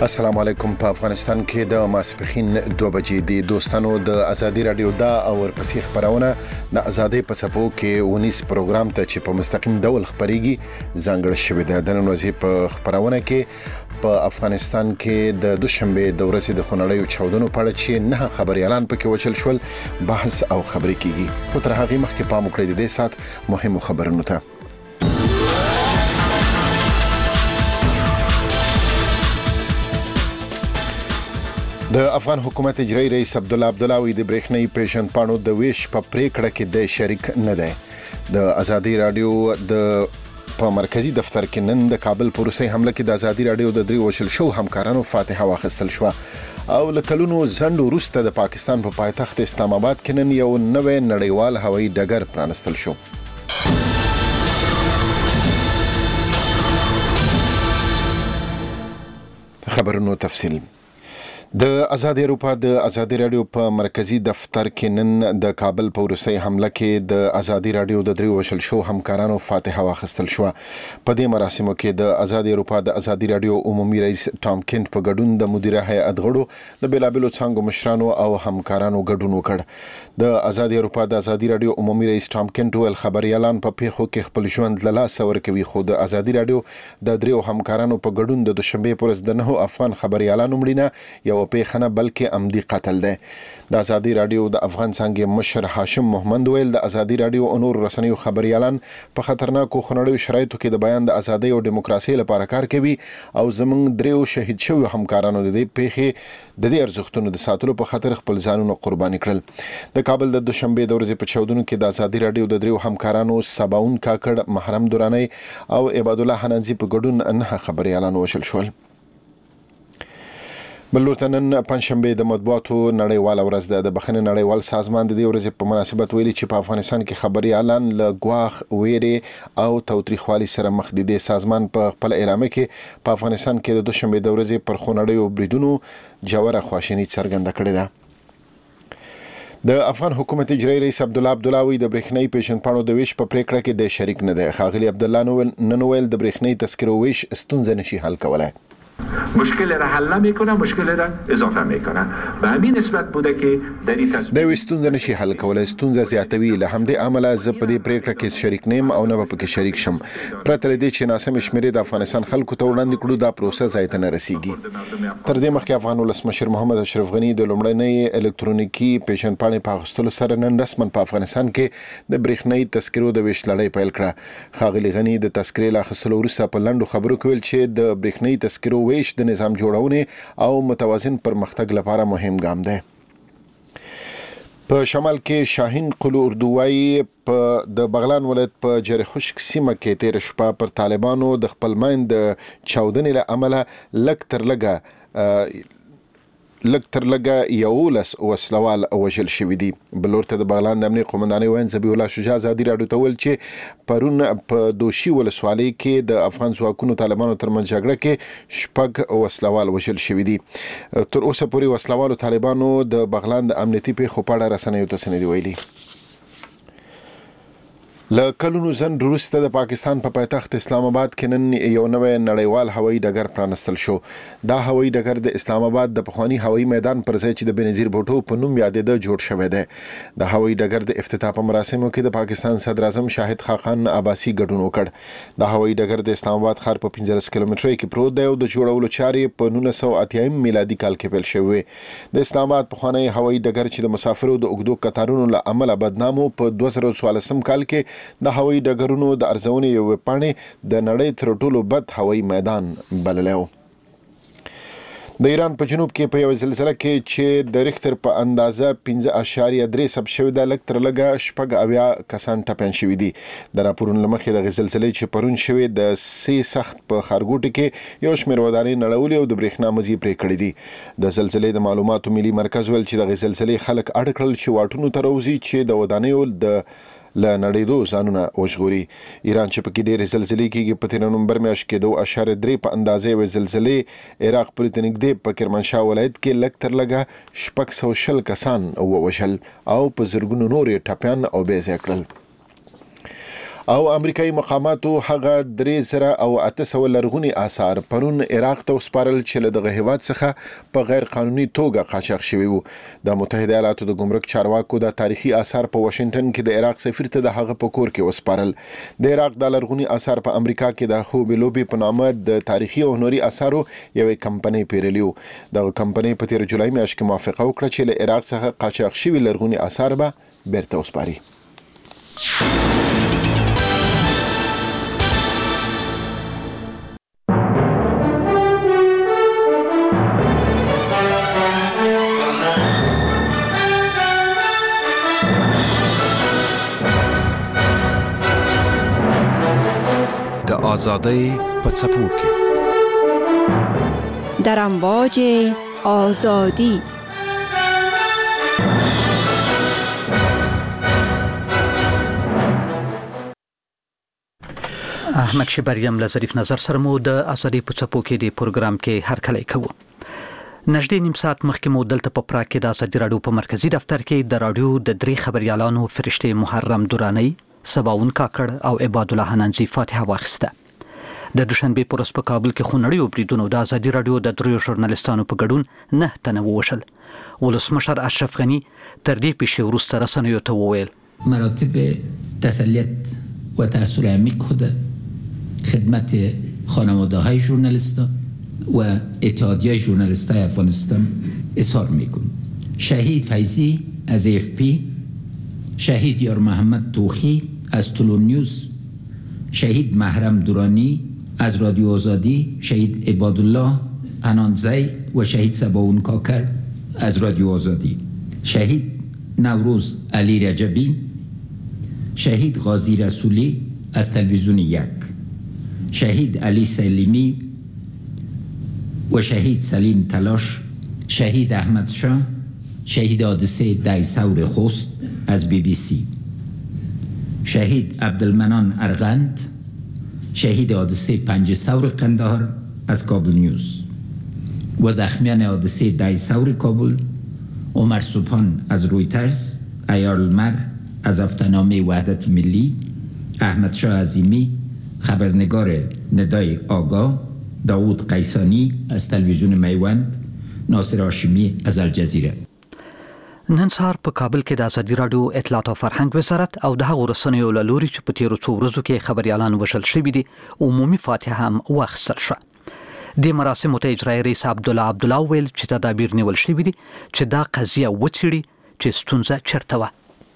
السلام علیکم. په افغانستان کې د ماسپخین 2 بجې د دوستانو د ازادي رادیو دا او ورپسې خبرونه د ازادي په څپو کې ونیس پروګرام ته چې په مستقیم ډول خبريږي ځانګړی شوی دی. د نن ورځې په خبرونه کې په افغانستان کې د دوشنبه د ورځې د خونړیو چاودنو په اړه چې نه خبري اعلان پکې وچل شول بحث او خبري کیږي. خو تر هغه مخکې پام وکړئ د دې سات مهمو خبرونو ته. د افغان حکومت اجرایی رئیس عبدالله عبدالله د برېښنايي پیژن پاڼو د ویش په پریکړه کې د شریک نه دی. د ازادي رادیو د په مرکزی دفتر کې نن د کابل پروسې حمله کې د ازادي رادیو د درې وشل شو همکارانو فاتحه واخیستل شو او لکلونو زندو وروسته د پاکستان په پایتخت اسلام آباد کې نن یو نوې نړیوال هوایي ډګر پرانستل شو. خبرونو تفصیل. د آزاد اروپا د ازادي رادیو په مرکزی دفتر کې نن د کابل په ورسې حمله کې د ازادي رادیو د درې وشل شو همکارانو فاتحه واخیستل شو. په دې مراسمو کې د آزاد اروپا د ازادي رادیو عمومي رئیس ټام کینټ په ګډون د مدیره هیئت غړو د بیلابلو څنګه مشرانو او همکارانو ګډون وکړ. د آزاد اروپا د ازادي رادیو عمومي رئیس ټام کینټ ول خبري اعلان په پیښو کې خپل ژوند له لاسه ورکوي. خو د ازادي رادیو د درې همکارانو په ګډون د دوشنبه پر ورځ د 9 افغان خبري اعلان ومړینه یو پیښنه بلکې عمدي قتل ده. د ازادي رادیو د افغان څنګه مشر هاشم محمد ویل د ازادي رادیو او نور رسنیو خبري اعلان په خطرناکو خنړیو شرایطو کې د بیان د ازادۍ او دیموکراسي لپاره کار کوي او زمونږ دریو شهید شوی همکارانو د دې پیښې د دې ارزښتونو د ساتلو په خاطر خپل ځانونه قرباني کړل. د کابل د دوشنبه د ورځې په چاودنو کې د ازادي رادیو د دریو همکارانو سباون کاکړ محرم دورانی او عباد الله حنانزي په ګډون نه خبري اعلان وشل شول. بلورتنن پنځشنبه د مطبوعاتو نړیوال ورځ ده. د بخښنې نړیوال سازمان د دې ورځې په مناسبت ویلي چې په افغانستان کې خبري اعلان له ګواخ ویرې او توتریخوالي سره مخ دي. د سازمان په خپل اعلامیه کې په افغانستان کې د دوشنبه د ورځې پر خونړیو بریدونو جوړه خواشیني څرګنده کړې ده. د افغان حکومت اجرایی رئیس عبدالله عبدالله د برېښنايي پیژن پاڼو د ویش په پریکړه کې د شریک نه دی. ښاغلي عبدالله نن ویل د برېښنايي تذکرو ویش ستونزه نشي حل کولای. مشکل را حل نمیکنه، مشکل را اضافه میکنه. به همین نسبت بوده که در این تصمیم د ستونزه نشي حل کولای، ستونزه زیاتوي. له همدې عمله زه په دې پریکړه کې شریک نیم او نه به پکې شریک شم. پرته له دې چې ناسم شمیرې د افغانستان خلکو ته وړاندې کړو دا پروسه ځای ته نه رسیږي. تر دې مخکې افغان ولسمشر محمد اشرف غنی د لومړنۍ الکترونیکي پیژن پاڼې په اخیستلو سره نن رسما په افغانستان کې د برېښنايي تذکرو د ویش لړۍ پیل کړه. ښاغلي غنی د تذکرې له اخیستلو وروسته په لنډو خبرو کې ویل چې د برېښنايي تذکرو ویش د نظام جوړونې او متوازن پرمختګ لپاره مهم ګام دی. په شمال کې شاهین قلو اردووایی په د بغلان ولایت په جری خشک سیمه کې تیر شپه پر طالبانو د خپل ماین د چاودنې له امله لک تر لګه یولس وسلوال وژل شوی دي. بلورته د بغلان د امنیه قومندانۍ وین زبیح الله شجاع ازادي رادیو ته ویل چې پرون په دوشي ولسوالۍ کې د افغان ځواکونو طالبانو ترمنځ جګړه کې 6 وسلوال وژل شوی دي. تر اوسه پورې وسلوالو طالبانو د بغلان د امنیتي پیښو په اړه رسنیو ته څه نه دي ویلي. له کلونو زند وروسته د پاکستان په پایتخت اسلام آباد کې نن یو نوې نړیوال هوایي ډګر پرانستل شو. دا هوایي ډګر د اسلام آباد د پخوانی هوایي میدان پر ځای چې د بنظیر بوټو په نوم یادېده جوړ شوی دی. د هوایي ډګر د افتتاح په مراسمو کې د پاکستان صدر اعظم شاهد خاقان عباسي ګډون وکړ. د هوایي ډګر د اسلام آباد ښار په 15 کیلومتره کې پروت دی او د جوړولو چارې په 1980 میلادي کال کې پیل شوې. د اسلام آباد پخوانی هوایي ډګر چې د مسافرو د اوږدو قطارونو له امله بدنامو په 2014 کال کې د هوایي ډګرونو د ارزونې یو پاڼې د نړۍ تر ټولو بد هوایي میدان بللی و. د ایران په جنوب کې په یو زلزلہ کې چې د ریختر په اندازه 5.3 ثبت شوی د لک تر لګه 6 کسان ټپیان شوي دي. د راپورونو له مخې د زلزلې چې پرون شوی د سي سخت په ښارګوټي کې یو شمېر ودانۍ نړولې او د برېښنا مزي پرې کړې دي. د زلزلې د معلوماتو ملي مرکز ویل چې د زلزلې خلک اړ کړل چې واټونو ته راوځي چې د ودانیو د له نړیدو ځانونه وژغوري. ایران چې پکې ډېرې زلزلې کېږي په 13 نومبر میاشت کې 2.3 په اندازې یوې زلزلې عراق پورې ته نږدې په کرمانشاه ولایت کې لږ تر لږه 620 کسان ووژل او په زرګونو نور یې ټپیان او بې ځایه کړل. او امریکایي مقاماتو هغه 3,800 لرغوني آثار پرون عراق ته وسپارل چې له دغه هیواد څخه په غیر قانوني توګه قاچاق شوي وو. د متحده ایالاتو د ګمرک چارواکو د تاریخي آثار په واشنگټن کې د عراق سفیر ته د هغه په کور کې وسپارل. د عراق د لرغوني آثار په امریکا کې د خوبي لوبي په نامه د تاریخي او هنري آثارو یوې کمپنۍ پیرلیو. دغه کمپنۍ په 13 جولای میاشت کې موافقه وکړه چې له عراق څخه قاچاق شوي لرغوني آثار به بیرته وسپاري. آزادی په څپو کې در امواج آزادی. احمد شبریم له ظریف نظر سره مو د آزادی په څپو کې د پروګرام کې هرکلی کوو. نږدې نیم ساعت مخکې مو دلته په پراګ کې د آزادي راډیو په مرکزی دفتر کې د راډیو د 3 خبريالانو فرشته محرم دورانی، سباون کاکړ او عباد الله حنانزی فاتحه واخیسته. د دوشنبه پر ورځ په کابل کې خونړیو بریدونو د آزادي راډیو د 3 ژورنالیستانو په ګډون 9 تنه ووژل. ولسمشر اشرف غنی تر دې پیښې وروسته رسنیو ته وویل مراتب تسلیت و تأثیر عمیق خود خدمت خانواده‌های ژورنالیستان و اتحادیه ژورنالیستای افغانستان اظهار می‌کنم. شهید فیضی از AFP، شهید یار محمد توخی از طلوع نیوز، شهید محرم دورانی از رادیو آزادی، شهید عبادالله حنانزی و شهید سباون کاکر از رادیو آزادی، شهید نوروز علی رجبی، شهید غازی رسولی از تلویزیون 1، شهید علی سلیمی و شهید سلیم تلاش، شهید احمد شاه، شهید حادثه دایثور خوست از BBC، شهید عبدالمنان ارغند، شهید حادثه پنجثور قندهار از کابل نیوز و زخمیان حادثه دایثور کابل عمر سبحان از رویترز، عیار المر از هفته‌نامه وحدت ملی، احمد شاه عظیمی خبرنگار ندای آگاه، داوود قیسانی از تلویزیون میوند، ناصر هاشمی از الجزیره. نن سهار په کابل کې د آزادي راډیو اطلاعات او فرهنګ وزارت او د هغو رسنیو له لوري چې په تیرو څو ورځو کې خبريالان وژل شوي دي عمومي فاتحه هم واخیستل شوه. د مراسمو ته اجرایي رئیس عبدالله ویل چې تدابیر نیول شوي دي چې دا قضیه وڅېړي چې ستونزه چیرته وه.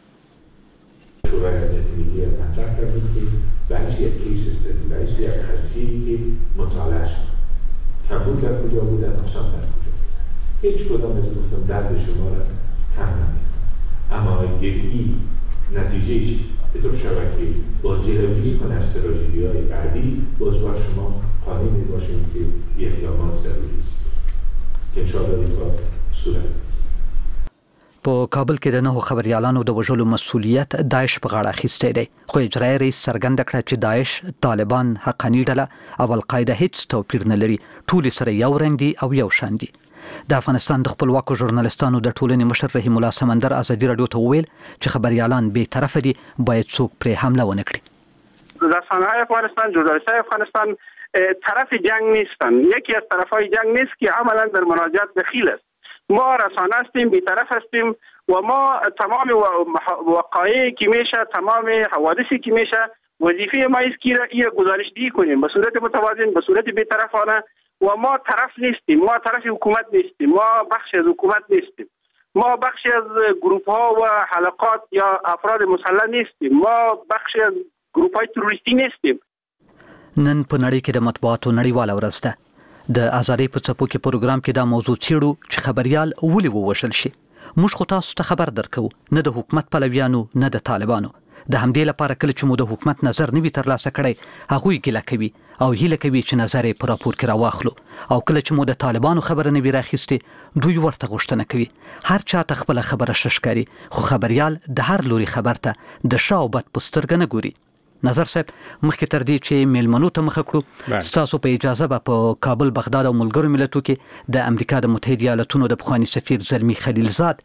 هیچ کدام از گفتم درد شما را کم نمید، اما یکی نتیجهش به طور شبکه باز جلوگیری کنه از تراژدی‌های بعدی باز بر شما قانع می‌باشیم که اقدامات ضروری است که انشاءالله این کار صورت بگیرد. په کابل کې د 9 خبريالانو د وژلو مسؤلیت داعش په غاړه اخیستی دی، خو اجرایي رئیس څرګنده کړه چې داعش، طالبان، حقاني ډله او القاعده هیڅ توپیر نه لري، ټول سره یو رنګ دي او یو شان دي. د افغانستان د خپلواکو ژورنالیستانو د ټولنې مشر رحیم الله سمندر آزادي راډیو ته وویل چې خبريالان بې طرفه دي، باید څوک پرې حمله ونه کړي. رسانه‌های افغانستان، ژورنالیست‌های افغانستان طرف جنگ نیستن. یکی از طرف‌های جنگ نیست که عملاً در مناجات دخیل است. ما رسانه هستیم، بی‌طرف هستیم و ما تمام وقایعی که میشه، تمام حوادثی که میشه، وظیفه ما است که این گزارش‌دهی کنیم به صورت متوازن، به صورت بی‌طرفانه و ما طرف نیستیم. ما طرف حکومت نیستیم، ما بخش از حکومت نیستیم، ما بخش از گروه‌ها و حلقات یا افراد مسلح نیستیم، ما بخش از گروه‌های تروریستی نیستیم. نن په نړۍ کې د مطبوعاتو نړیواله ورځ ده. د آزادۍ په څپو کې پروګرام کې دا موضوع څېړو چې خبريال ولې ووژل شي. موږ خو تاسو ته خبر درکو، نه د حکومت پلویانو نه د طالبانو. د همدې لپاره کله چې مو د حکومت نظر نه وي ترلاسه کړی، هغوی ګیله کوي او هیله کوي چې نظر یې په راپور کې راواخلو، او کله چې مو د طالبانو خبره نه وي راخیستې، دوی ورته غوښتنه کوي. هر چا ته خپله خبره ښه ښکاري، خو خبريال د هر لوري خبر ته د ښه او بد په سترګه نه ګوري. نظر صاحب، مخکې تر دې چې میلمنو ته مخه کړو، ستاسو په اجازه به په کابل، بغداد او ملګرو ملتو کې د امریکا د متحده ایالاتونو د پخواني سفیر زلمی خلیلزاد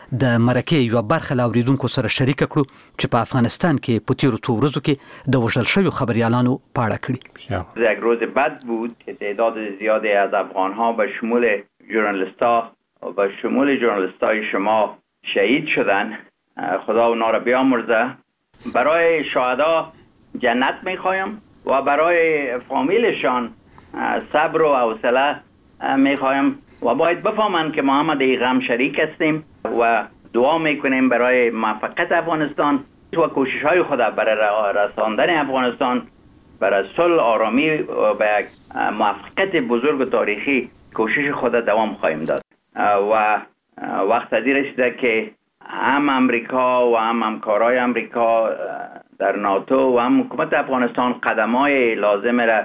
د مرکه یو برخه لاوریدونکو سره شریک کړو چې په افغانستان کې په تیرو څو ورځو کې د وژل شویو خبریالانو په اړه کړي. یک روز بد بود که تعداد زیادی از افغان‌ها به شمول ژورنالیست‌ها و به شمول ژورنالیست‌های شما شهید شدن. خدا اونا را بیامرزه. برای شهدا جنت میخوایم و برای فامیلشان صبر و حوصله میخوایم و باید بفهمند که ما هم در غم شریک هستیم و دعا میکنیم برای موفقیت افغانستان و کوشش های خود برای رساندن افغانستان برای صلح آرامی و به یک موفقیت بزرگ و تاریخی کوشش خود دوام خواهیم داد و وقت ازی رسیده که هم امریکا و هم همکارای امریکا در ناتو و هم حکومت افغانستان قدم‌های لازم را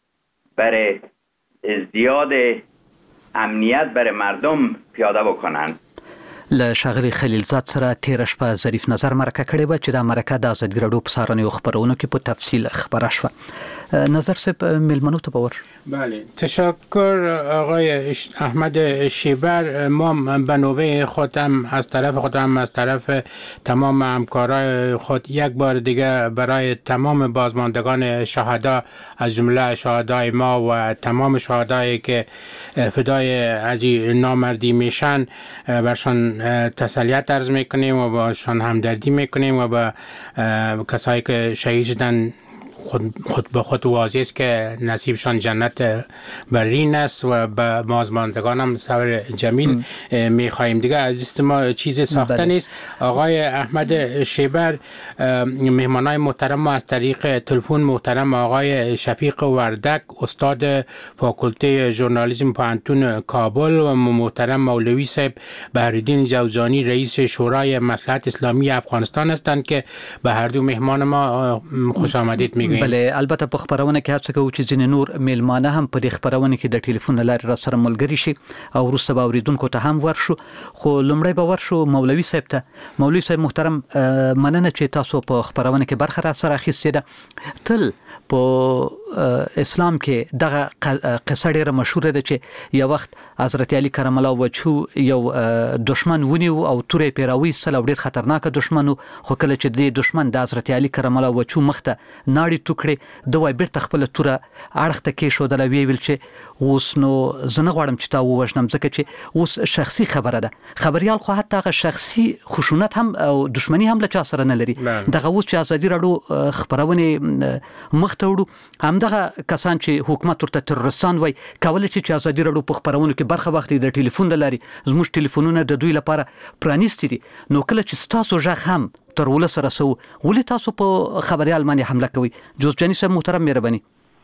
برای ازدیاد امنیت برای مردم پیاده بکنند. له ښاغلي خلیلزاد سره تیر شپه ظریف نظر مرکه کړې و چې دا مرکه د ازادي راډیو په سارنیو خبرونو کې په تفصیل خبره شوه. نظر صاحب میلمنو ته باور. بله تشکر آقای احمد شیبر. ما به نوبه خودم از طرف تمام همکارای خود یک بار دیگه برای تمام بازماندگان شهدا از جمله شهدای ما و تمام شهدایی که فدای از نامردی میشن برشان تسلیت عرض میکنیم و باشان همدردی میکنیم و با کسایی که شهید شدن خود به خود واضح است که نصیبشان جنت برین است و به بازماندگان هم صبر جمیل میخواهیم. دیگه از ما چیز ساخته نیست. آقای احمد شیبر مهمانای محترم ما از طریق تلفن محترم آقای شفیق وردک استاد فاکولته ژورنالیسم پوهنتون کابل و محترم مولوی صاحب بهرالدین جوزانی رئیس شورای مصلحت اسلامی افغانستان هستند که به هر دو مهمان ما خوش آمدید میگویم. بله البته په خبرونه کې هڅه کوو چې ځینې نور میلمانه هم په دې خبرونه کې د ټلیفون لارې را سره ملګري شي او وروسته به اوریدونکو ته هم ورشو. خو لومړی به ورشو مولوي صاحب ته. مولوي صاحب محترم مننه چې تاسو په خبرونه کې برخه را سره اخیستې ده. تل په اسلام کې دغه قصه ډیره مشهوره ده چې یو وخت حضرت علی کرم الله وجهه یو دشمن ونیو او تورې پیراوي سره ډیر خطرناک دشمن خو کله چې د دشمن د حضرت علی کرم الله وجهه مخته ناړي ټوکړي دوی بیرته خپل توره اړخ ته کې شو د ویل چې اوس نو زنه غواړم چې تا ووژنم ځکه چې اوس شخصي خبره ده. خبريال خو حتی هغه شخصي خشونت هم او دشمنی هم له چا سره نه لري. دغه اوس چې ازادي راډیو خبرونه مخته وړو همدغه کسان چې حکومت ورته ترورستان وای کول چې ازادي راډیو په خبرونو کې برخه وخت د ټلیفون لاري زموږ ټلیفونونه د دوی لپاره پرانیستي دي. نو کله چې تاسو ژغ هم تر ول سره سو ولې تاسو په خبريال باندې حمله کوي؟ جوزجاني صاحب محترم مهرباني.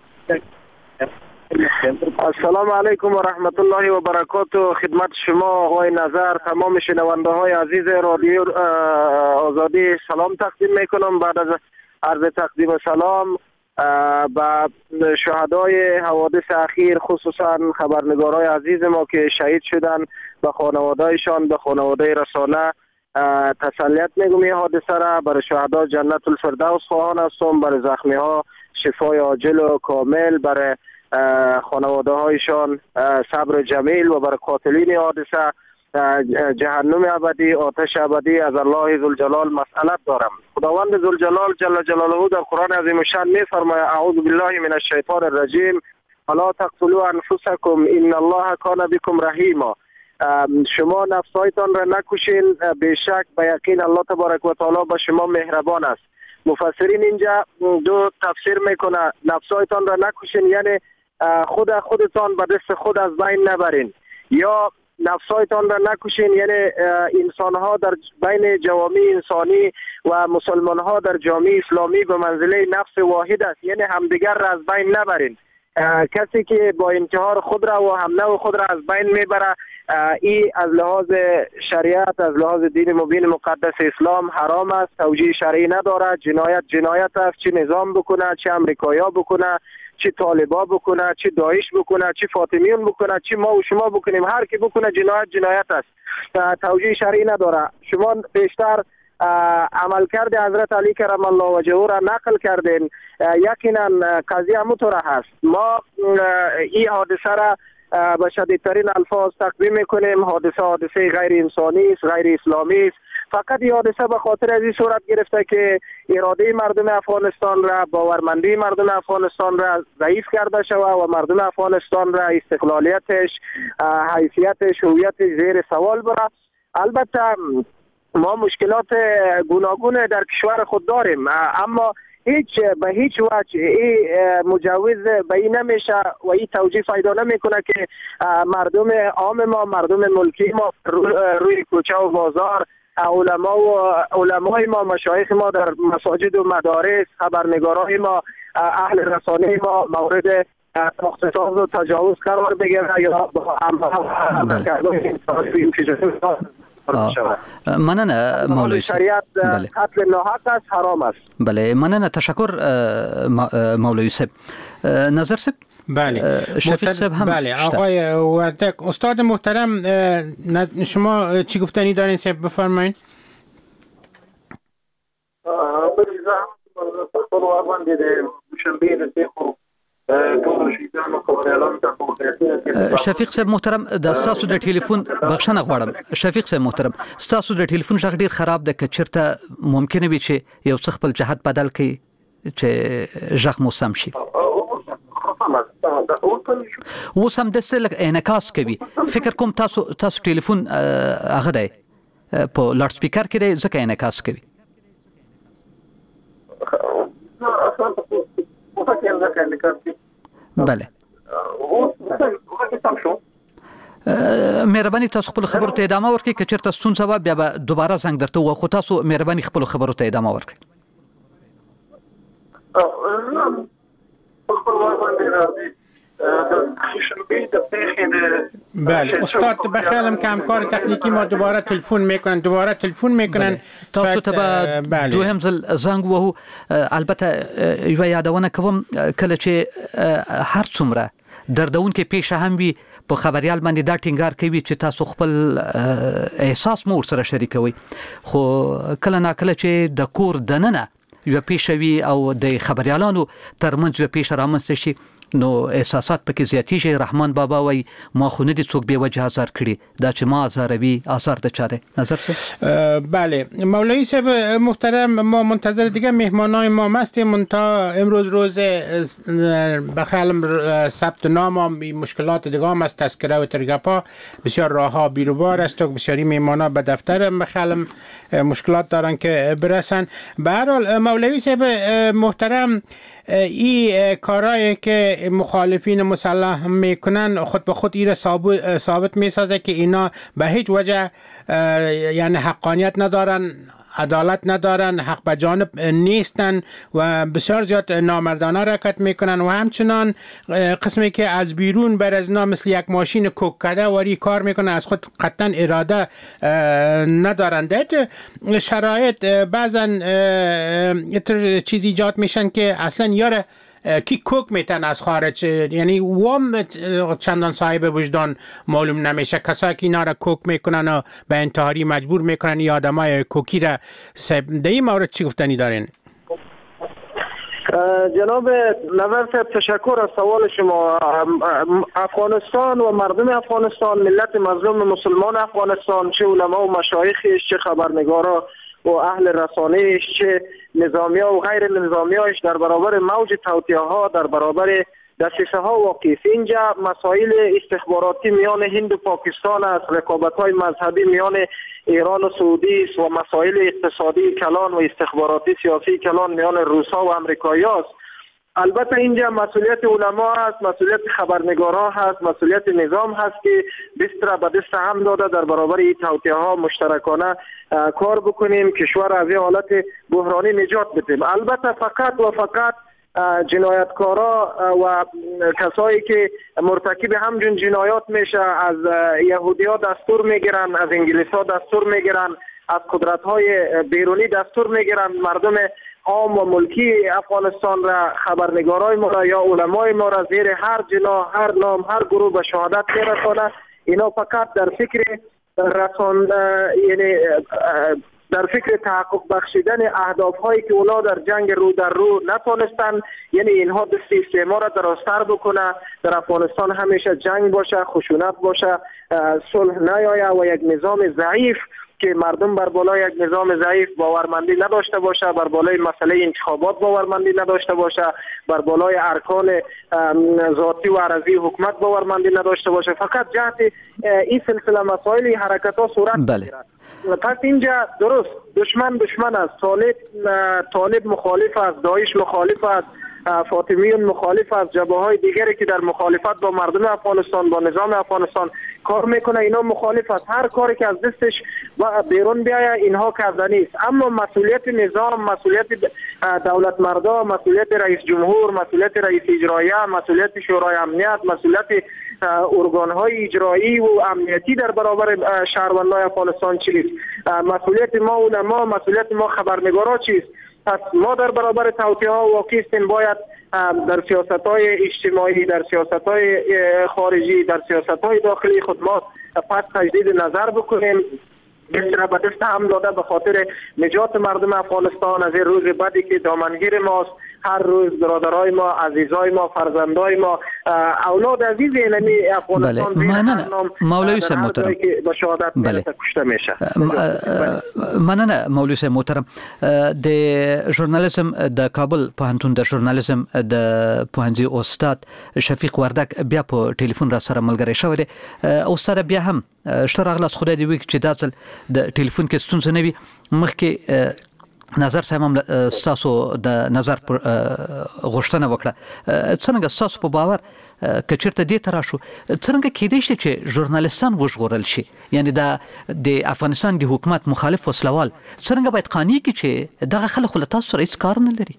السلام علیکم و رحمت الله و برکاته. خدمت شما آقای نظر تمام شنونده های عزیز رادیو آزادی سلام تقدیم میکنم. بعد از عرض تقدیم سلام با شهدای حوادث اخیر خصوصا خبرنگارای عزیز ما که شهید شدن به خانوادهایشان به خانواده رسانه تسلیت میگم. این حادثه را برای شهدا جنت الفردوس خواهان هستم، برای زخمی ها شفای عاجل و کامل، برای خانواده هایشان صبر جمیل و برای قاتلین حادثه جهنم ابدی آتش ابدی از الله ذوالجلال مسئلت دارم. خداوند ذوالجلال جل جلاله در قرآن عظیم شان میفرماید اعوذ بالله من الشیطان الرجیم الا تقتلوا انفسکم ان الله کان بكم رحیما. شما نفسایتان را نکشین، بیشک به یقین الله تبارک و تعالی با شما مهربان است. مفسرین اینجا دو تفسیر میکنه. نفسایتان را نکشین یعنی خودتان به دست خود از بین نبرین، یا نفسایتان را نکشین یعنی انسانها در بین جوامع انسانی و مسلمانها در جامعه اسلامی به منزله نفس واحد است، یعنی همدیگر را از بین نبرین. کسی که با انتحار خود را و همنوع خود را از بین میبره ای از لحاظ شریعت از لحاظ دین مبین مقدس اسلام حرام است، توجیه شرعی نداره. جنایت است، چه نظام بکنه، چه امریکایا بکنه، چه طالبا بکنه، چه داعش بکنه، چه فاطمیون بکنه، چه ما و شما بکنیم، هر کی بکنه جنایت است، توجیه شرعی نداره. شما بیشتر عملکرد حضرت علی کرم الله وجهه را نقل کردین. یقینا قضیه همونطور هست. ما این حادثه را به شدیدترین الفاظ تقدیم میکنیم. حادثه غیر انسانی است، غیر اسلامی است. فقط این حادثه به خاطر از این صورت گرفته که اراده مردم افغانستان را، باورمندی مردم افغانستان را ضعیف کرده شود و مردم افغانستان را استقلالیتش، حیثیتش، هویتش زیر سوال بره. البته ما مشکلات گوناگون در کشور خود داریم، اما به هیچ وجه این مجوز به این نمیشه و این توجیه پیدا نمیکنه که مردم عام ما، مردم ملکی ما روی کوچه و بازار، علمای ما، مشایخ ما در مساجد و مدارس، خبرنگارای ما، اهل رسانه ما مورد اغتصاب و تجاوز قرار بگیره یا با مننه مولوی شریعت قتل ناحق است، حرام است. بله مننه، تشکر مولوی صاحب. نظر صاحب؟ بله شفیق صاحب هم بله آقای وردک. استاد محترم شما چی گفتنی دارین صاحب بفرمایید. شفیق صاحب محترم د تاسو د ټلیفون بخښنه غواړم. شفیق صاحب محترم تاسو د ټلیفون غږ ډیر خراب ده، که چیرته ممکنه وي چې یو څه خپل جهت بدل کړي چې غږ مو سم شي. اوس هم داسې لږ انعکاس کوي. فکر کوم تاسو ټلیفون هغه دی په لاډ سپیکر کې دی ځکه انعکاس کوي. بله مهرباني تاسو خپل خبرو ته ادامه ورکړئ، که چیرته ستونزه وه بیا به دوباره زنګ درته ووهو، خو تاسو مهرباني خپل خبرو ته ادامه ورکړئ. بله استاد بخیالم که همکار تکنیکی ما دوباره تلفن میکنن تاسو ته به دوهم ځل زنګ ووهو. البته یوه یادونه کوم کله چې هر څومره دردونکې پیښه هم وي په خبریال باندې دا ټینګار کوي چې تاسو خپل احساس مو ورسره شریکوي، خو کله ناکله چې د کور دننه یوه پیښه وي او د خبریالانو ترمنځ یوه پیښه رامنځته شي نو احساسات پکې زیاتیږي. رحمان بابا وای ما خو نه دي څوک به وجه آزار کړي، دا چې ما آزاروي آزار د چا دی. نظر څه؟ بله مولوی صاحب محترم، ما منتظر دیگه مهمانای ما هستیم. تا امروز روز بخیالم ثبت نام مشکلات دیگه هم است، تذکره و ترگپا بسیار راه ها بیروبار است و بسیاری مهمانا به دفتر بخیالم مشکلات دارن که برسن. به هر حال مولوی صاحب محترم، این کارهایی که مخالفین مسلح میکنن خود به خود ایره ثابت میسازه که اینا به هیچ وجه یعنی حقانیت ندارن، عدالت ندارن، حق به جانب نیستن و بسیار زیاد نامردانه حرکت میکنن و همچنان قسمی که از بیرون بر از اینا مثل یک ماشین کوک کرده واری کار میکنن، از خود قطعا اراده ندارن. در شرایط بعضا چیزی ایجاد میشن که اصلا یاره کی کوک میتن از خارج، یعنی وام چندان صاحب وجدان معلوم نمیشه. کسایی که اینا را کوک میکنن و به انتحاری مجبور میکنن یا آدمای کوکی را در این مورد چی گفتنی دارین؟ جناب نظر صاحب تشکر از سوال شما. افغانستان و مردم افغانستان، ملت مظلوم مسلمان افغانستان، چه علما و مشایخش، چه خبرنگارا و اهل رسانه‌اش، چه نظامی‌ها و غیر نظامی‌هاش در برابر موج توطئه‌ها، در برابر دسیسه‌ها واقع است. اینجا مسائل استخباراتی میان هند و پاکستان است، رقابت‌های مذهبی میان ایران و سعودی است و مسائل اقتصادی کلان و استخباراتی سیاسی کلان میان روس‌ها و آمریکایی‌ها است. البته اینجا مسئولیت علما هست، مسئولیت خبرنگارا هست، مسئولیت نظام هست که دست را به دست هم داده در برابر این توطئه‌ها مشترکانه کار بکنیم، کشور از این حالت بحرانی نجات بدیم. البته فقط و فقط جنایتکارا و کسایی که مرتکب همچون جنایات میشه از یهودی‌ها دستور میگیرن، از انگلیس‌ها دستور میگیرن، از قدرت‌های بیرونی دستور میگیرن، مردم عام و ملکی افغانستان را، خبرنگارای ما را یا علمای ما را زیر هر جناح، هر نام، هر گروه به شهادت میرسانه. اینا فقط در فکر یعنی در فکر تحقق بخشیدن اهداف‌هایی که اونا در جنگ رو در رو نتونستن، یعنی اینها دست استعمار را درازتر بکنه، در افغانستان همیشه جنگ باشه، خشونت باشه، صلح نیاید و یک نظام ضعیف که مردم بر بالای یک نظام ضعیف باورمندی نداشته باشه، بر بالای مسئله انتخابات باورمندی نداشته باشه، بر بالای ارکان ذاتی و عرضی حکومت باورمندی نداشته باشه. فقط جهت این سلسله مسائل حرکت ها صورت میگیرد. پس اینجا درست دشمن است، طالب مخالف است، داعش مخالف است، فاطمیون مخالف است، جبهه های دیگری که در مخالفت با مردم افغانستان، با نظام افغانستان کار میکنه، اینا مخالف است. هر کاری که از دستش بیرون بیاید اینها کردنی است. اما مسئولیت نظام، مسئولیت دولت مردا، مسئولیت رئیس جمهور، مسئولیت رئیس اجرایه، مسئولیت شورای امنیت، مسئولیت ارگان های اجرایی و امنیتی در برابر شهروندان افغانستان چیست؟ مسئولیت ما علما، مسئولیت ما خبرنگارا چیست؟ پس ما در برابر توطئه ها واقعی هستیم. باید در سیاست های اجتماعی، در سیاست های خارجی، در سیاست های داخلی خود ما پس تجدید نظر بکنیم، دست را به دست هم داده به خاطر نجات مردم افغانستان از این روز بدی که دامنگیر ماست. هر روز برادرای ما، عزیزای ما، فرزندای ما، اولاد عزیز اینمی افغانستان مولوی صاحب محترم به شهادت میرسه، کشته میشه. مننه مولوی صاحب محترم. د ژورنالیزم د کابل پوهنتون د ژورنالیزم د پوهنځي استاد شفیق وردک بیا په ټلیفون را سره ملګری شوی دی. استاد بیا هم شته راغلاست، خدای دې وکړي چې دا ځل د ټلیفون کې ستونزه نه وي. مخکې نظر صاحب هم ستاسو د نظر پر غوښتنه وکړه. څنګه ستاسو په باور که چېرته دې ته راشو، څنګه کېدای شي چې ژورنالیستان وژغورل شي؟ یعنی د افغانستان د حکومت مخالف وسلوال څنګه باید قانع کړي چې دغه خلک خو له تاسو سره هېڅ کار نه لري؟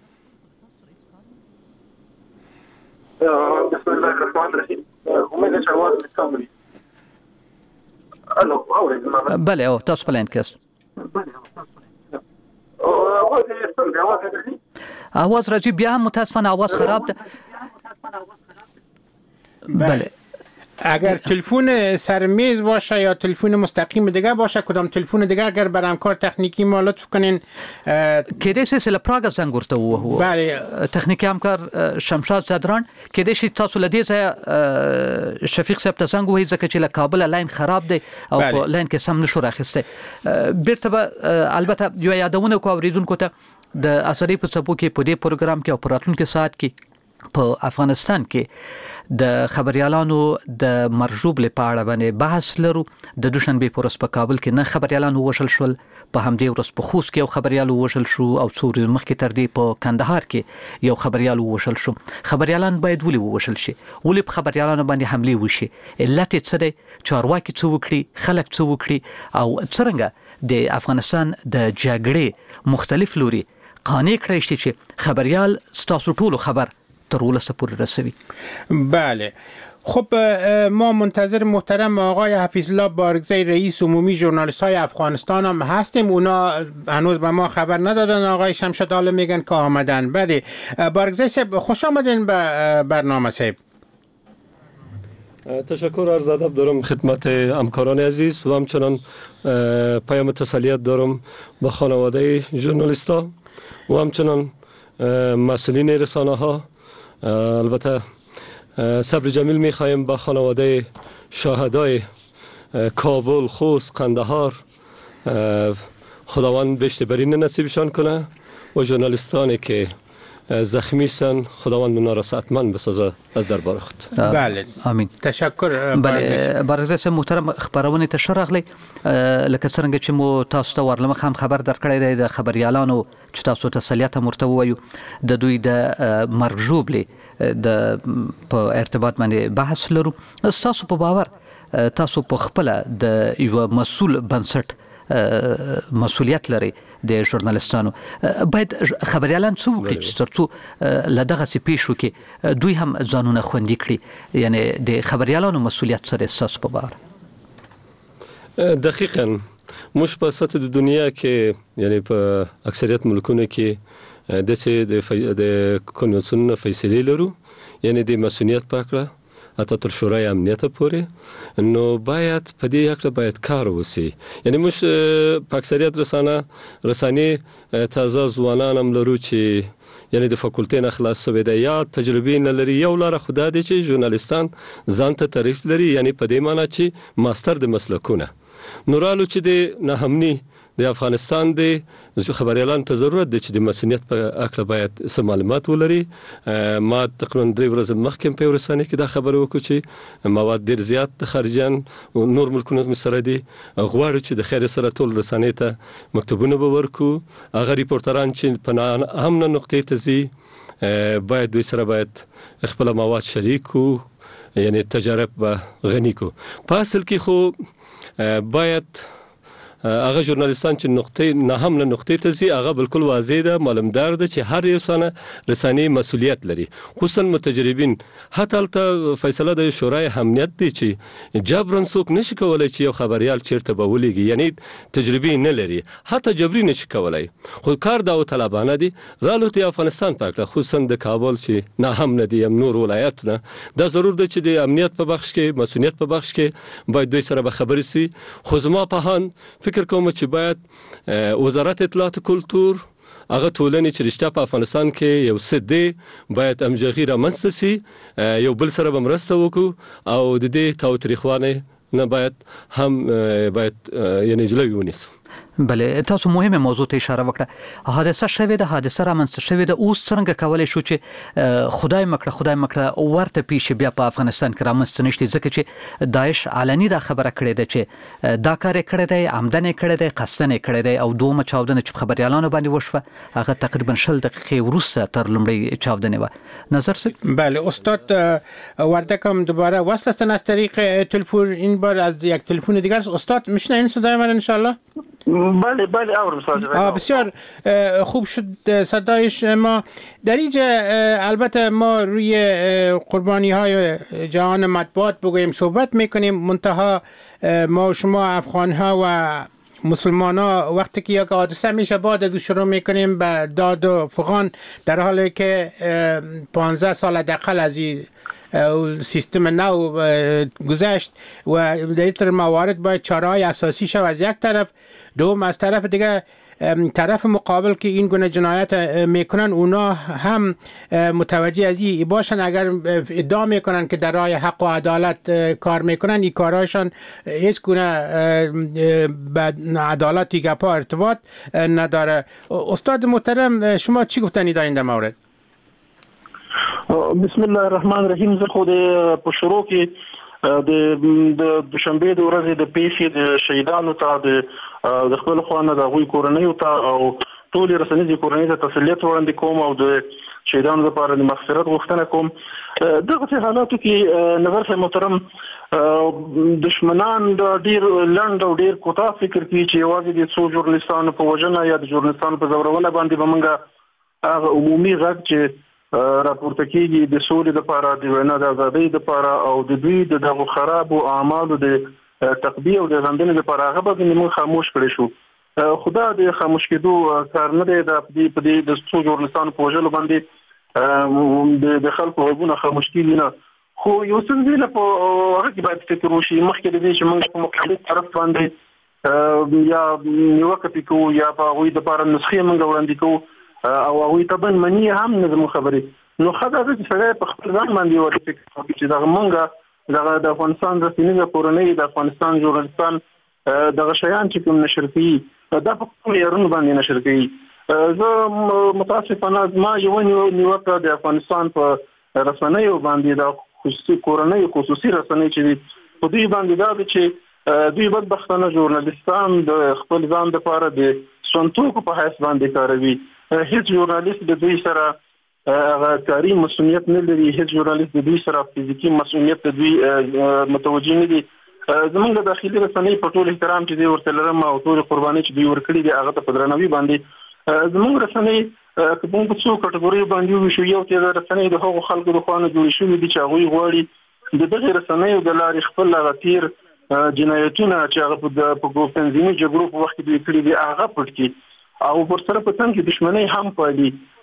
بسم الله الرحمن الرحیم. امید چې اواز مې سم وي. الو اورئ؟ بله او تاسو په لاین کې یاست. آواز راځي، بیا هم متاسفانه آواز خراب ده. بله. اگر تلفن سر میز باشه یا تلفن مستقیم دیگه باشه، کدام تلفن دیگه اگر بر همکار تکنیکی ما لطف کنین. کېدای شي له پراګ زنګ ورته ووهو. بله. تکنیکی همکار شمشاد زدران، کېدای شي تاسو له دې ځایه شفیق صاحب ته زنګ ووهئ ځکه چې له کابله لاین خراب دی او په لاین کې سم نشو راخیستی. بیرته به البته یو یادونه کوو اورېدونکو ته د ازادۍ په څپو کې په دې پروګرام کې او په راتلونکي ساعت کې په افغانستان کې د خبريالانو د مرجوب لپاره باندې بحث لرو. د دوشنبه په ورځ په کابل کې نه خبريالان وشل شول، په همدې ورځ په خوست کې یو خبريال وشل شو او څو ورځې مخکې تر دې په کندهار کې یو خبريال وشل شو. خبريالان باید ولې وشل شي؟ ولې په خبريالانو باندې حمله وشي؟ علت څه دی؟ چارواکي څه وکړي؟ خلک څه وکړي؟ او څنګه د افغانستان د جګړې مختلف لوري قانع کړی شي چې خبريال ستاسو ټولو خبر تر ولسه پورې رسوي؟ بله. خب ما منتظر محترم آقای حفیظ الله بارگزی رئیس عمومی ژورنالیست های افغانستان هم هستیم. اونا هنوز به ما خبر ندادن. آقای شمشاد حالا میگن که آمدن. بله بارگزی صاحب خوش آمدین به برنامه صاحب. تشکر عرض ادب دارم خدمت همکاران عزیز و همچنان پیام تسلیت دارم به خانواده ژورنالیستا و همچنان مسئولین رسانه ها. البته صبر جمیل میخوایم با خانواده شاهدای کابل، خوست، قندهار. خداوند بهشت برین نصیبشان کنه و ژورنالیستانی که زخمی هستند خداوند اونا را صحتمند بسازه از دربار خود. بله آمین. تشکر. بله بارگزی صاحب محترم، خبرونه ته ښه راغلی. لکه څنګه چې مو تاسو ته ورلمخ هم خبر درکړی دی د خبريالانو چې تاسو تسلیت هم ورته ووایو، د دوی د مرګ ژوبلې د په ارتباط باندې بحث لرو. تاسو په باور تاسو په خپل د یو مسؤل بنسټ مسؤلیت لري د ژورنالیستانو، باید خبريالان څه وکړي چې ترڅو له دغه څه پیښو کې دوی هم ځانونه خوندي کړي؟ یعنی د خبريالانو مسؤلیت سره تاسو په باور؟ دقیقاً مش په سطح د دنیا کې یعنی په اکثریت ملکونو کې د کنوانسیون فیصله لرو، یعنی د مسؤلیت پاکړه حتی تر شورای امنیت پورې، نو باید په دې حق باید کار وسی. یعنی موږ په اکثریت رسانې تازه ځوانان هم لرو چې یعنی د فاکولټې نه خلاص شوي دي یا تجربې نه لري. یو لاره خو دا دی چې ژورنالیستان ځان ته تعریف لري، یعنی په دې معنی چې ماستر د مسلکونه. نو رالو چې د ناهمني د افغانستان د خبريالانو ته ضرورت دی چې د مسؤلیت په اړه باید سم معلومات ولري. ما تقریبا 3 ورځې مخکې په رسنۍ کې دا خبره وکړه چې مواد ډیر زیات د خارجيان او نور ملکونو سره دي، غواړي چې د خیر سره ټول رسنۍ ته مکتوبونه به ورکو. هغه ریپورټران چې په هم نقطې ته ځي باید دوی سره باید خپل مواد شریکو، یعنی تجارب به غنی کو. په اصل کې خو باید هغه ژورنالیستان چې نقطې ته ځي هغه بالکل واضح ده، معلومدار ده چې هر یو څنګه رسنۍ مسؤلیت لري، خصوصا متجربین. حتی البته فیصله د شورای امنیت دی چې جبرن څوک نشي کولای چې یو خبريال چیرته به ولېږي، یعنی تجربه نه لري، حتی جبري نشي کولای. خو کار دا طالبانه دي رالو ته افغانستان په اړه، خصوصا د کابل چې نه هم نه دي نور ولایتونه، دا ضرور ده چې د امنیت په بخش کې، مسؤلیت په بخش کې باید دوی سره به خبرې سي. خو زما په هان فکر کوم چې باید وزارت اطلاعات او کلتور هغه ټولنې چې رښتیا په افغانستان کې یو څه دی باید امجغي رامنځته سي، یو بل سره به مرسته وکړو او د دې تاوتریخوانه نه باید هم باید یعنی جلوی ونیسو. بله، تاسو مهمه موضوع ته اشاره وکړه. حادثه شوې ده، حادثه رامنځته شوې ده. اوس څنګه کولای شو چې خدای مکړه ورته پیښه بیا په افغانستان کې رامنځته نشي، ځکه چې داعش علني دا خبره کړې ده چې دا کار کړی دی، عمدن کړی دی، قصدن کړی دی. او دومره چاودنه چې خبريالانو باندې وشوه هغه تقریبا 20 دقیقې وروسته تر لومړی چاودنه و. نظر څه؟ بله استاد وردکم دوباره وصل هستن از طریق تلفن، این بار از یک تلفن دیگر. استاد میشنین صدای من ان شاء الله؟ بله آورم. بسیار خوب شد صدای شما. در اینجا البته ما روی قربانی های جهان مطبوعات بگوییم صحبت میکنیم، منتها ما و شما افغان ها و مسلمان ها وقتی که یک حادثه میشه بعد از شروع میکنیم به داد و فغان، در حالی که 15 سال حداقل از این سیستم نو گذشت و در این موارد باید چاره‌های اساسی شود از یک طرف، دوم از طرف دیگه طرف مقابل که این گونه جنایت میکنن اونا هم متوجه از این باشن. اگر ادعا میکنن که در راه حق و عدالت کار میکنن، این کارهایشان هیچ گونه به عدالتی گپا ارتباط نداره. استاد محترم شما چی گفتنی دارین در مورد؟ بسم الله الرحمن الرحیم. زه خو په شروع کې د دوشنبه د ورځې د پیښې د شهیدانو ته د خپل خوانه د غوي کورنۍ ته او ټول رسنیز کورنۍ ته تسلیت وړاندې کوم او د شهیدانو لپاره د مغفرت غوښتنه کوم. دغه حالاتو کې نظر صاحب محترم دشمنان د ډیر لنډ او ډیر کوتاه فکر کوي چې یوازې د څو ژورنالیستانو په وژنه یا د ژورنالیستانو په زورونه باندې به موږ هغه عمومي غږ چې راپورته کیږي د سولې لپاره، د وینا د ازادۍ لپاره او د دوی د دغو خراب او اعمالو د تقبیه او د غندنې لپاره هغه به موږ خاموش کړی شو. خدا د خاموش کېدو کار نه دی. په دې د څو ژورنالیستانو په وژلو باندې د خلکو غوږونه خاموش کېږي نه، خو یو څه نه په هغه کې باید فکر وشي مخکې د دې چې موږ په مختلف طرف باندې یا نیوکه کوو یا په هغوی لپاره نسخې موږ وړاندې کوو او هغوی ته بن مني هم نه زموږ خبرې. نو ښه ده چې سړی په خپل ځان باندې ورته فکر وکړي چې دغه موږ دغه د افغانستان رسنیزه کورنۍ، د افغانستان ژورنالیستان دغه شیان چې کوم نشر کوي دا په کوم معیارونو باندې نشر کوي. زه متاسفانه زما یوه نیوکه د افغانستان په رسنیو باندې د خصوصي کورنۍ خصوصي رسنۍ چې دي په دوی باندې دا ده چې دوی بدبختانه ژورنالیستان د خپل ځان لپاره د سونتوکو په حیث باندې کاروي. هیڅ ژورنالیست د دوی سره هغه کاري مسؤلیت نه لري، هیڅ ژورنالیست د دوی سره فزیکي مسؤلیت د دوی متوجه نه دي. زمونږ د داخلي رسنۍ په ټول احترام چې دوی ورته لرم او ټول قربانۍ چې دوی ورکړي دي هغه ته په درناوي باندې زمونږ رسنۍ که موږ په څو کټګوریو باندې وویشو، یو کې د رسنۍ د هغو خلکو د خوا نه جوړې شوي دي چې هغوی غواړي د دغې رسنیو د لارې خپل هغه تیر جنایتونه چې هغه په تنظیمي جګړو په وخت کې دوی کړي دي هغه پټ کړي او ورسره په څنګ کې دښمنۍ هم پالي.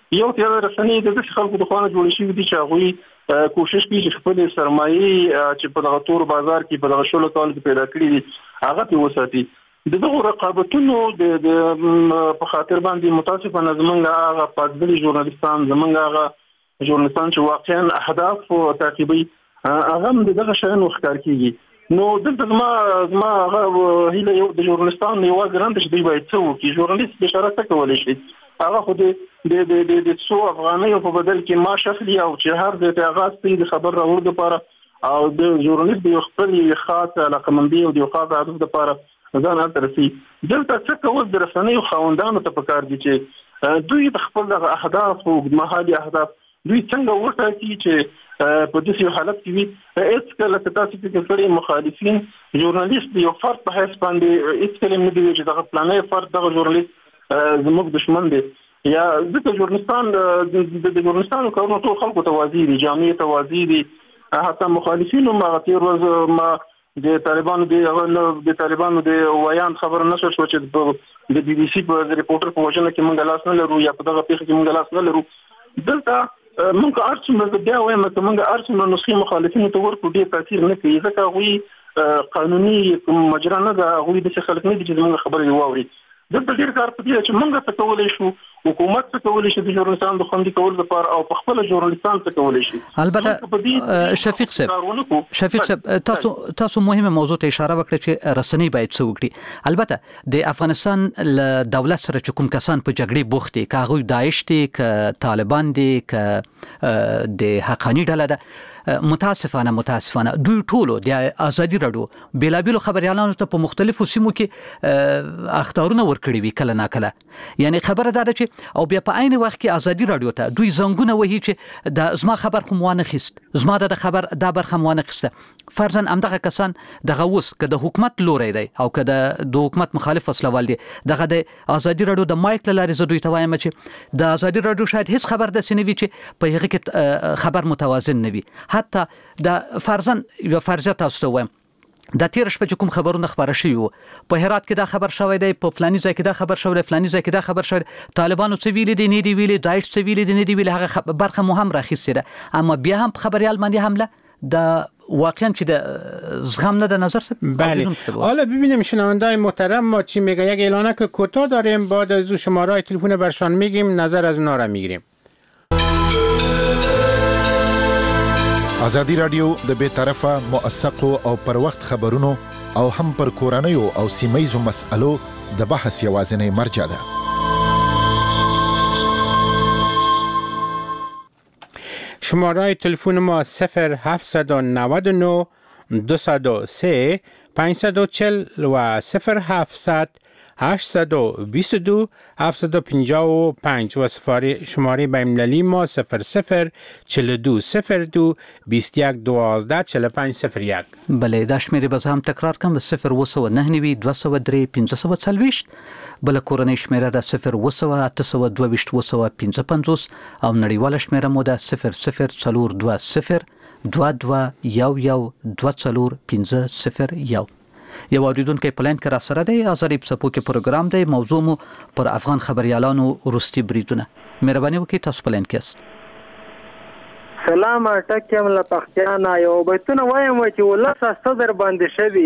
یو تیا رسنۍ د خلکو د خوانه جوړ شي دي چې هغه کوشش کوي چې خپل سرمایي چې په دغه تور بازار کې په دغه شلو کال کې پیدا کړی دي هغه په وساتي دغه رقابتونو د په خاطر باندې متاسفانه زمونږ هغه پاتبلي ژورنالستان زمونږ هغه ژورنالستان چې واقعا اهداف او تعقیبي هغه دغه شان وختار کیږي نو دلته ما هغه هیله یو د ژورنالستان یو ګرانت چې دی باید څه وکړي ژورنالیست بشارت کولی شي هغه خو د څو افغانیو په بدل کې ما شخصي او چې هر د اغاز په خبر راوړل لپاره او د ژورنالیست د خپل خاص علاقمندي او د خاص هدف لپاره ځان ترسي دلته څه کول د رسنیو خاوندانو ته پکار دي چې دوی د خپل اهداف او مهالي اهداف دوی څنګه وټاکي چې په داسې حالت کې وي هیڅ کله تاسو کې کړي مخالفین ژورنالیست یو فرد په حساب باندې هیڅ کله نه دی چې دغه پلانې فرد دغه ژورنالیست زموږ دشمن دی یا ځکه ژورنالستان د ژورنالستانو کارونه ټول خلکو توازی دي جامع توازی دي حتی مخالفینو ما تیر ورځ ما د طالبانو د ویان خبر نشو شو چې د بي بي سي په ریپورټر په وجه کې مونږ لاس نه لرو یا په دغه پیښه کې مونږ لاس نه لرو دلته مونږ ارڅ بیا وایم چې مونږ ارڅ نسخي مخالفینو ته ورکو ډیر تاثیر نه کوي ځکه غوي قانوني مجرا نه ده غوي د خلک نه دي چې مونږ خبرې واوري دلته ډیر کار پدې چې مونږ څه کولای شو حکومت څه کولای شي د ژورنالستانو د خوندي کول لپاره او په خپل ژورنالستان څه کولای شي البته شفیق صاحب تاسو مهمه موضوع ته اشاره وکړه چې رسنۍ باید څه وکړي البته د افغانستان له دولت سره چې کوم کسان په جګړې بوخت دي کاغوی داعش دي ک طالبان دي ک د حقانی ډله ده متاسفانه دوی ټولو د ازادي رادیو بیلابیلو خبريالانو ته په مختلفو سیمو کې اخطارونه ورکړي وی کله ناکله یعنی خبره ده چې او بیا په عین وخت کې ازادي رادیو ته دوی زنګونه وهي چې د زما خبر خو موانه خست زما د خبر دا برخه موانه خسته فرضاً همدغه کسان دغه وس که د حکومت لوري دی او که د حکومت مخالف وسلوال دي دغه د ازادي رادیو د مایک لاري زه دوی ته وایم چې د ازادي رادیو شاید هیڅ خبر د سنوي چې په هغه کې خبر متوازن نه وي حتی د فرضاً یو فرضیه تاسو ته وایم د تیر شپه کوم خبرونه خبره شوی وو په هرات کې دا خبر شوی دی په فلاني ځای کې دا خبر شوی دی فلاني ځای کې دا خبر شوی طالبانو څه ویلي دي نه دی ویلي داعش څه ویلي دي نه دی ویلي هغه برخه مهم راخیسته ده اما بیا هم خبريال باندې حمله د واقعا چې د زغم نه در نظر بله حالا ببینیم شنوندای محترم ما چی میگه یک اعلانک کوتاه داریم بعد از شماره تلفن برشان میگیم نظر از اونا را میگیریم ازادي رادیو د بے طرفه موثقو او پر وخت خبرونو او هم پر کورنیو او سیمایزو مسألو د بحث یوازینی مرجع ده شماره تلفن ما 0799 203 540 و 0700 822 755 و شماره بین‌المللی ما 00 42 02 21 12 45 01 بله دا شمیرې به هم تکرار کوم 0 203 540 بل کورنۍ شمیره ده 0 822 او نړیواله شمیره مو ده 00 22 22 یو اوریدونکو پلان کې را سره دی ازادي په کې پروګرام دی موضوع مو پر افغان خبريالانو روسي بریدونه مهرباني وکړئ تاسو پلان کې سلام ټکم له پښتانه یو بیتونه وایم چې ولسا صدر باندې شوی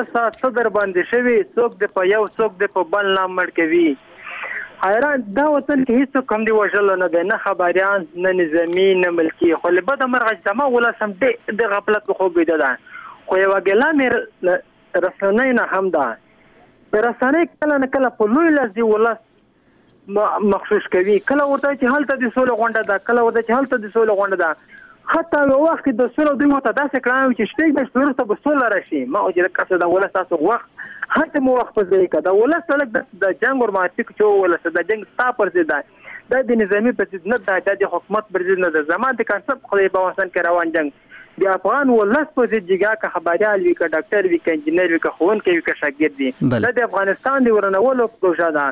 څوک د په یو څوک د په بل نام مړ کوي حیران دا وطن کې هیڅ کم دی وژل نه دی نه خبريان نه نظامی نه ملکی خو له بده مرغه زما ولسم د غفلت خو بيد ده خو یو ګلامر رسنۍ نه هم ده رسنۍ کله نه کله په لوی لاس دی ولس مخصوص کوي کله ورته چې حالت د سولې غونډه ده کله ورته چې حالت د سولې غونډه ده حتی یو وخت د سولې دوی مته داسې کړاوي چې شپږ میاشتې وروسته به سوله راشي ما چې کسه د ولس تاسو وخت هلته مو وخت په ځای کې د ولس سره د جنگ ورماتیک چې ولس د جنگ ستا پر ضد ده د نظامی پر ضد نه ده د حکومت پر ضد نه ده زمان د کانسپټ خو په افغانستان کې روان جنگ د افغان ولس په ضد جګه که خبريال وي که ډاکټر وي که انجنیر وي که ښوونکی وي که شاګرد وي د افغانستان د ورنولو پروژه ده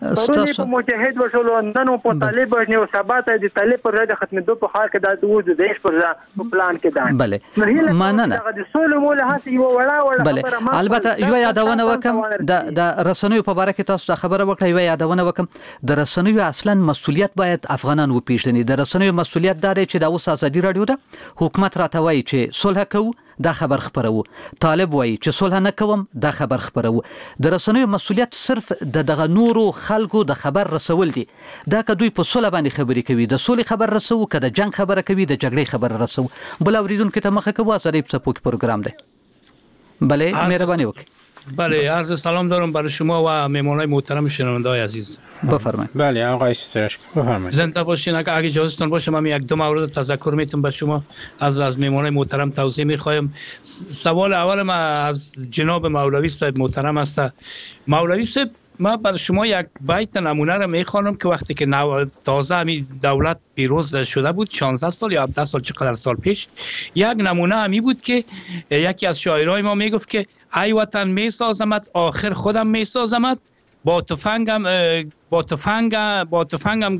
پرونی په مجاهد وشولو نن په طالب نو ثبات د طالب پر ځای ختمېدو په حال کې د دوز دیش پر ځای پلان کې ده. بله مننه. د سولې مولا هڅه یو وړه بله البته یو یادونه وکم د رسنیو په اړه کې تاسو خبره وکړه. یو یادونه وکم د رسنیو اصلا مسؤلیت باید افغانان وپیژني. د رسنیو مسؤلیت دا دی چې د اوس ازادي رادیو ده حکومت راته وایي چې صلح کوو دا خبر خبرو، طالب وایي چې صلح نه کوم دا خبر خبرو. د رسنیو مسؤلیت صرف د دغه نورو خلکو د خبر رسول دي. دا که دوی په صلح باندې خبرې کوي د صلح خبر رسو، که د جنگ خبره کوي د جګړې خبر رسو. بل اوریدونکو ته مخه کوو ازادي پڅپوک پروګرام دی. بله مهرباني وکړئ. بله عرض سلام دارم برای شما و مهمانای محترم شنونده‌های عزیز. بفرمایید. بله آقای سترش بفرمایید. زنده باشین. اگه اجازهتون باشه من یک دو مورد تذکر میتونم به شما از مهمانای محترم توضیح میخوایم. سوال اول ما از جناب مولوی صاحب محترم است. مولوی صاحب ما بر شما یک بیت نمونه را میخوانم که وقتی که تازه همین دولت پیروز شده بود 16 سال یا 17 سال چقدر سال پیش، یک نمونه همی بود که یکی از شاعرای ما میگفت که ای وطن میسازمت آخر خودم میسازمت، با تفنگت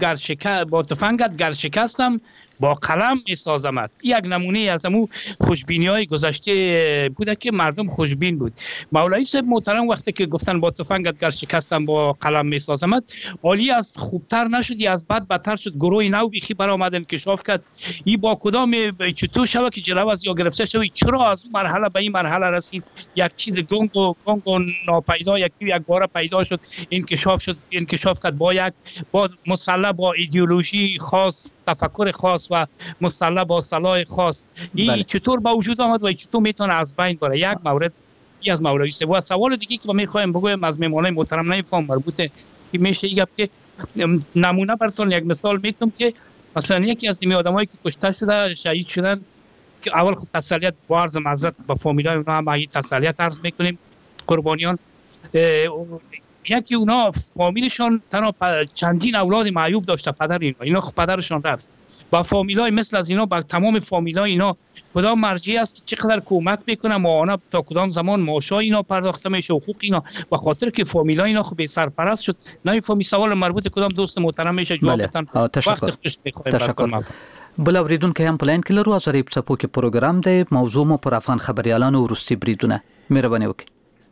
گر شکستم با قلم میسازمت. یک نمونه از امو خوشبینی‌های گذشته بوده که مردم خوشبین بود. مولوی صاحب محترم وقتی که گفتن با تفنگت گر شکستم با قلم میسازمت، عالی از خوبتر نشد، از بد بدتر شد. گروه نو بیخی برآمد انکشاف کرد. این با کدام چطور شوه که جلو از یا گرفته شوی؟ چرا از اون مرحله به این مرحله رسید؟ یک چیز گنگ و ناپیدا یک بار پیدا شد، انکشاف کرد با مسلح با ایدئولوژی خاص، تفکر خاص و مسلح با سلاح خاص. این چطور با وجود آمد و چطور میتونه از بین بره؟ یک مورد از مولوی صاحب. و سوال دیگه که میخوایم بگویم از مهمانای محترم نمیفهم مربوطه که میشه ایگه که نمونه براتون یک مثال میتونم که مثلا یکی از این آدمایی که کشته شده شهید شدن که اول خود تسلیت با عرض معذرت با فامیلای اونا هم این تسلیت عرض میکنیم قربانیان. یکی اونا فامیلشان تنها چندین اولاد معیوب داشته، پدر اینا پدرشان رفت. با فامیلای مثل از اینا با تمام فامیلای اینا کدام مرجعی است که چقدر کمک میکنه معاونه تا کدام زمان معاشای اینا پرداخته میشه، حقوق اینا، به خاطر که فامیلای اینا خوب سرپرست شد. نمیفهمی سوال مربوط کدام دوست محترم میشه جواب بدن. وقت خوش بخیر. بل اوریدونکو هم پلاین کې لرو ازری په کې پروګرام دی. موضوع مو پر افغان خبريالانو ورستي بریدونه. مهرباني وکړئ.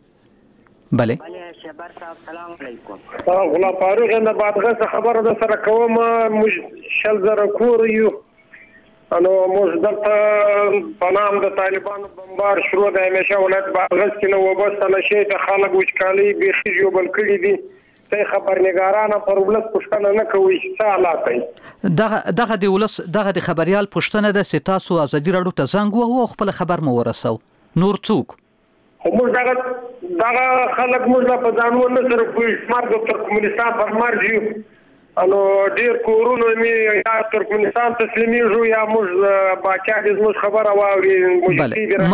بله شبر صاحب سلام علیکم. غلام فاروق اند بعد خبر ده سره کوم مش شل زره کور یو انو موږ دلته په نام د طالبانو بمبار شروع ده همیشه ولایت بادغیس کې نو وبستله شي د خلک وچکالي بیخي جوړ کړي دي. ته خبرنګارانه پر ولس پښتنه نه کوي څه حالات دي. دغه د ولس دغه د خبريال پښتنه د ستاسو ازادي راډیو ته زنګ وو خپل خبر مو ورسو. نور څوک موږ دغه خلک موږ په ځانو نه سره کوئی مرګ ترکمنستان پر مرجو انو ډیر کورونه می یا ترکمنستان تسلیمیږي یا موږ باچا د موږ خبره واوري موږ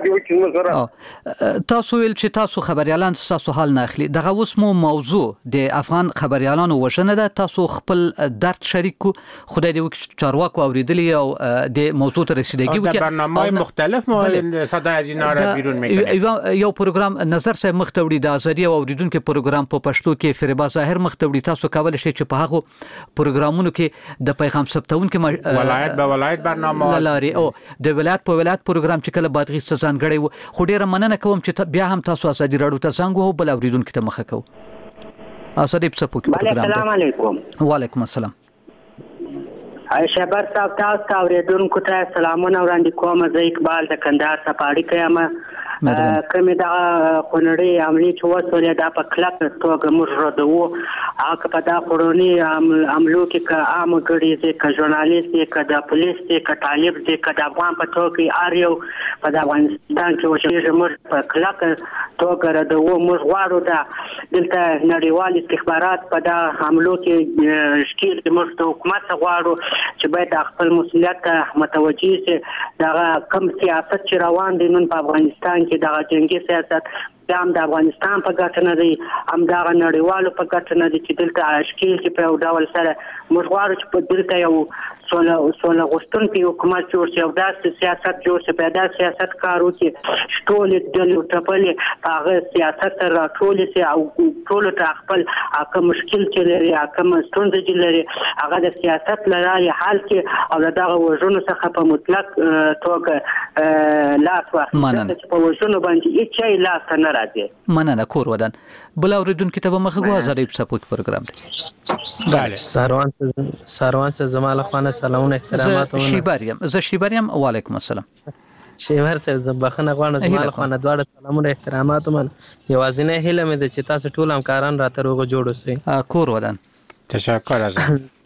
تاسو ویل چې تاسو خبريالان تاسو حال نه اخلي. دغه اوس مو موضوع د افغان خبريالانو وژنه ده. تاسو خپل درد شریک کو خدای دې وکړي چارواکو اوریدلی او د موضوع ته رسیدګي وکړي. برنامه‌های مختلف مو صدای از اینا را بیرون میکنه. یو پروګرام نظر صاحب مختوړي د ازادي او اوریدونکو پروګرام په پښتو کې فریبا ظاهر مختوړي. تاسو کولای شئ چې په هغه پروګرامونو کې د پیغام ثبتونکو ولایت به ولایت برنامه لري او د ولایت په ولایت پروګرام چې کله بادغیس ته ځانګړی و. خو ډیره مننه کوم چې بیا هم تاسو ازادي راډیو ته څنګه وو بل اوریدونکو ته مخه کو. ازادي پڅپوک پروګرام. السلام علیکم. وعلیکم السلام. شبر صاحب تاسو اوریدونکو ته سلامونه وړاندې کوم. زه اقبال د کندهار سپاړی کوم. کومه دا خونړی عملی چې وسولې دا په کلک توګه موږ ردو. هغه په دا خورونی عملو کې که عام ګړي دي که ژورنالیست دي که د پولیس دي که طالب دي که د افغان په توګه اریو په افغانستان کې وشي موږ په کلک توګه ردو. موږ غواړو دا دلته نړیوال استخبارات په دا عملو کې شکیل د موږ د حکومت غواړو چې باید خپل مسؤلیت متوجي شي. دا کم سیاست چې روان دي نن په افغانستان کې دا جنگي سیاست دا هم د افغانستان په ګټه نه دی، هم دغه نړیوالو په ګټه نه دی چې دلته اشکیل چې په یو ډول سره موږ غواړو چې په دلته یو سوله غوښتونکی حکومت جوړ شي او داسې سیاست جوړ شي، په داسې سیاست کار وکړي ټولې ډلې ټپلې په هغه سیاست سره راټولې شي او ټولو ته خپل کوم مشکل چې لري کوم ستونزې چې لري هغه د سیاست له لارې حل کړي او د دغه وژنو څخه په مطلق توګه لاس واخلي چې په وژنو باندې هیڅ لاس ته نه راځي. مننه کور ودان. بل اوریدونکو ته به مخه ګوزارې په سپوږ پروګرام دی. بله ساروان سے زمال خانه سلامونه احترامات. زه شیبریم وعلیکم السلام. شیبر ته بخنه غواړم زمال خانه دواړه سلامونه احترامات من یوازینه هیله مې د چې تاسو ټول همکاران راته روغ جوړ اوسئ. کور ودان. تشکر از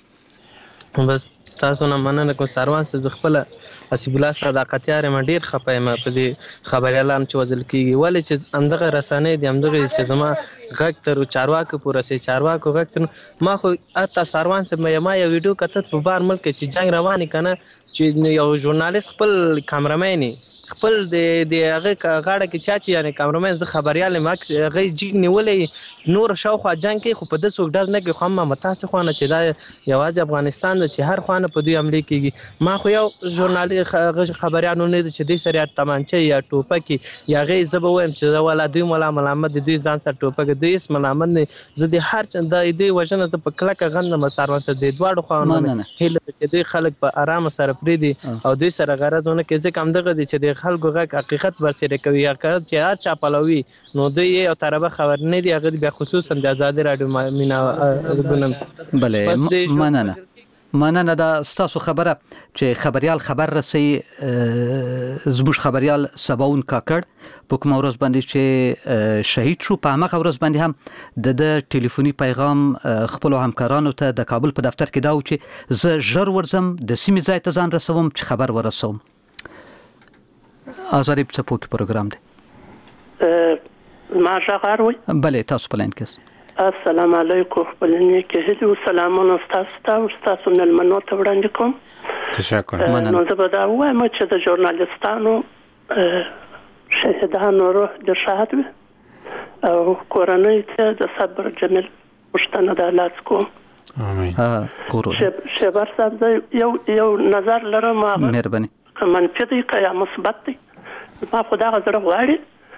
بس تاسو نه مننه کوم ساروان سے خپل حسیب الله صداقتیار ما ډیر خپایم په دې خبريالان چې وزل کیږي ولې چې اندغه رسانې دي اندغه چې زما غږ تر چارواکو پورې سي چارواکو غږ ما خو اته ساروان سے ما یو ویډیو کتت په بار ملک چې جنگ رواني کنه چې یو ژورنالیست خپل کیمرامین خپل د هغه غاړه کې چاچی یعنی کیمرامین زه خبريال ما هغه جګ نیولې نور شاوخوا جنگ کې خو په دسو ډز نه کې خو ما متاسفانه چې دا یوازې افغانستان چې هر خوانه په دوی عملي کیږي. ما خو یو ژورنالیست خبريانو نه چې دې سره تمانچه یا ټوپک یا غي زبه ويم چې ولا دوی ملامت دوی ځان سره ټوپک دوی اسم ملامت نه زه د هر د دې وجنه ته په کلکه غند مساروان ته د دواړو خوانه هله چې دوی خلک په آرام سره پریدي او دوی سره غرضونه کې ځکه هم دغه دي چې د خلکو غږ حقیقت ورسره کوي یا چې هر چا پلوي نو دوی یو طرفه خبر نه دی هغه بیا خصوصا د آزادي رادیو مینا غنم. بله مننه دا ستاسو خبره چې خبريال خبر رسي زموږ خبريال سباون کاکړ په کوم ورځ باندې چې شهید شو په هغه ورځ باندې هم د ټلیفوني پیغام خپل همکارانو ته د کابل په دفتر کې دا و چې زه ژر ورځم د سیمې ځای ته ځان رسوم چې خبر ورسوم. آزادی په سپوږ پروګرام دی. ما ژغاروي. بله تاسو په لاین کې. السلام علیکم خپلنی کې هدي سلامونه تاسو نن منو ته وړاندې کوم. تشکر. نو زه به دا وایم چې د ژورنالیستانو شهیدانو روح د شهادت او کورنۍ ته د صبر جمیل مشتنه د لاس کوم. امين. شبر صاحب یو نظر لرم. مهرباني. منفي دی که یا مثبت دی ما خو دا غزره غواړي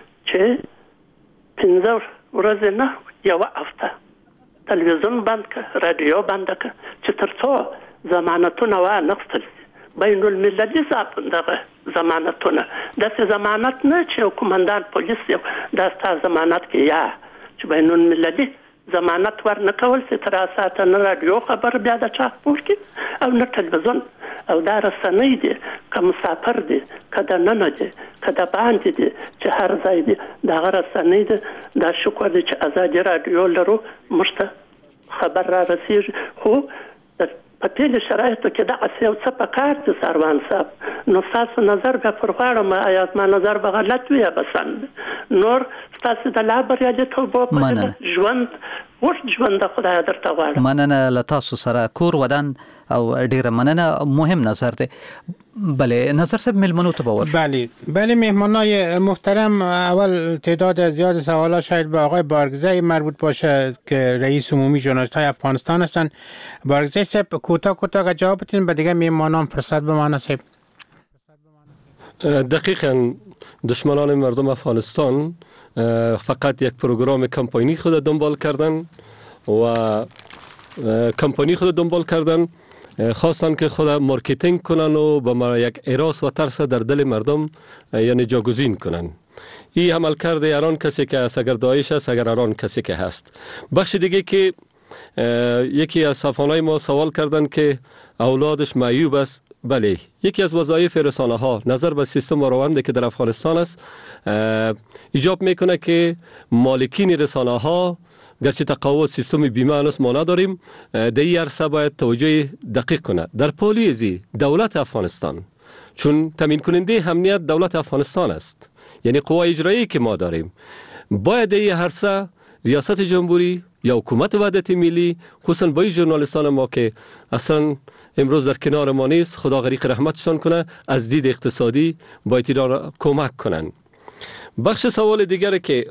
چې 15 ورځې نه یو هفته تلویزیون بند که رادیو بند که چې تر څو ضمانتونه وانخیستل شي بین المللي دغه ضمانتونه داسې ضمانت نه چې یو قومندان پولیس یو دا ستا ضمانت کې یا چې بین المللي ضمانت ورنه کول چې تر اساسه نه رادیو خبر بیا د چا خپور کې او نه تلویزیون او دا رسنۍ دي که مسافر دي که د ننه دي که د باندې دي چې هر ځای دي دغه رسنۍ دي دا شکر دی چې ازادي رادیو لرو موږ ته خبر را رسیږي خو په ټولو شرایطو کې دغسې یو څه پکار دي ساروان صاحب. نو ستاسو نظر بیا پر غواړم ایا زما نظر به غلط وي یا به سم نور ستاسو د لا بریالیتوب په ژوند اوږد ژوند د خدای درته غواړم. مننه له تاسو سره کور ودان او ډیره مننه مهم نظر دی. بله نظر صاحب مهمانو ته باور. بله مهمانای محترم اول تعداد زیاد سوالات شاید به آقای بارگزی مربوط باشه که رئیس عمومی ژورنالیست‌های افغانستان هستند. بارگزی صاحب کوتاه جواب بدین به دیگه مهمانان فرصت به ما نصیب. دقیقاً دشمنان مردم افغانستان فقط یک پروگرام کمپاینی خود دنبال کردن و کمپانی خود دنبال کردن خواستن که خود مارکتینگ کنن و به یک اراس و ترس در دل مردم یعنی جاگزین کنن. این عمل کرده هران کسی که است اگر داعش است اگر هران کسی که هست. بخش دیگه که یکی از صفحانهای ما سوال کردن که اولادش معیوب است. بله یکی از وظایف رسانه ها نظر به سیستم و روند که در افغانستان است ایجاب میکنه که مالکین رسانه ها گرچه تقاعد سیستم بیمه هنوز ما نداریم در این عرصه باید توجه دقیق کنه در پالیزی دولت افغانستان چون تامین کننده امنیت دولت افغانستان است یعنی قوای اجرایی که ما داریم باید در این عرصه ریاست جمهوری یا حکومت وحدت ملی خصوصا با ژورنالیستان ما که اصلا امروز در کنار ما نیست خدا غریق رحمتشان کنه از دید اقتصادی باید اینا را کمک کنن. بخش سوال دیگر که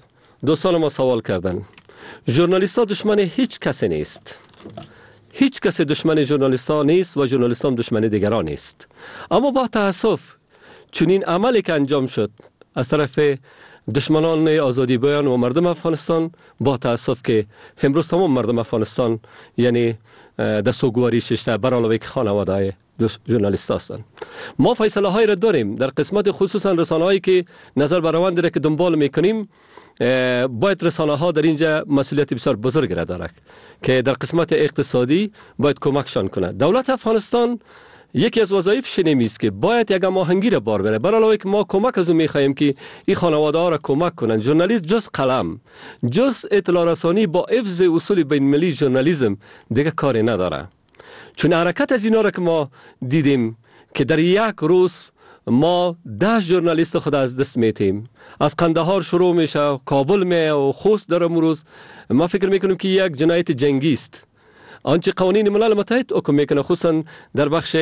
دوستان ما سوال کردن ژورنالیست ها دشمن هیچ کسی نیست. هیچ کسی دشمن ژورنالیست ها نیست و ژورنالیست هم دشمن دیگران نیست. اما با تأسف چنین عملی که انجام شد از طرف دشمنان آزادی بیان و مردم افغانستان، با تأسف که امروز تمام مردم افغانستان یعنی دستگواری ششته بر علاوه که خانواده ژورنالیست هستند. ما فیصله هایی را داریم در قسمت خصوصا رسانه هایی که نظر بر روند را که دنبال میکنیم. باید رسانه ها در اینجا مسئولیت بسیار بزرگ را دارد که در قسمت اقتصادی باید کمکشان کنه. دولت افغانستان یکی از وظایفش است که باید یک هماهنگی را بار بره. برای علاوه که ما کمک از اون میخواهیم که این خانواده ها را کمک کنند. ژورنالیست جز قلم، جز اطلاع رسانی با حفظ اصول بین المللی ژورنالیسم دیگه کاری نداره. چون حرکت از اینا را که ما دیدیم که در یک روز ما 10 ژورنالیست خود از دست میتیم، از قندهار شروع میشه، کابل میه و خوست در امروز، ما فکر میکنیم که یک جنایت جنگی است. آنچه قوانین ملل متحد حکم میکنه خصوصا در بخش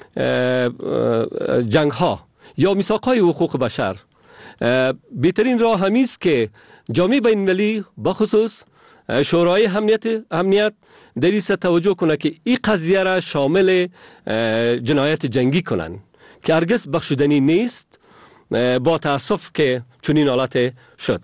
جنگ ها یا میثاق های حقوق بشر، بهترین راه همی است که جامعه بین المللی بخصوص شورای امنیت در این توجه کنه که این قضیه را شامل جنایت جنگی کنن که هرگز بخشودنی نیست. با تأسف که چنین حالت شد.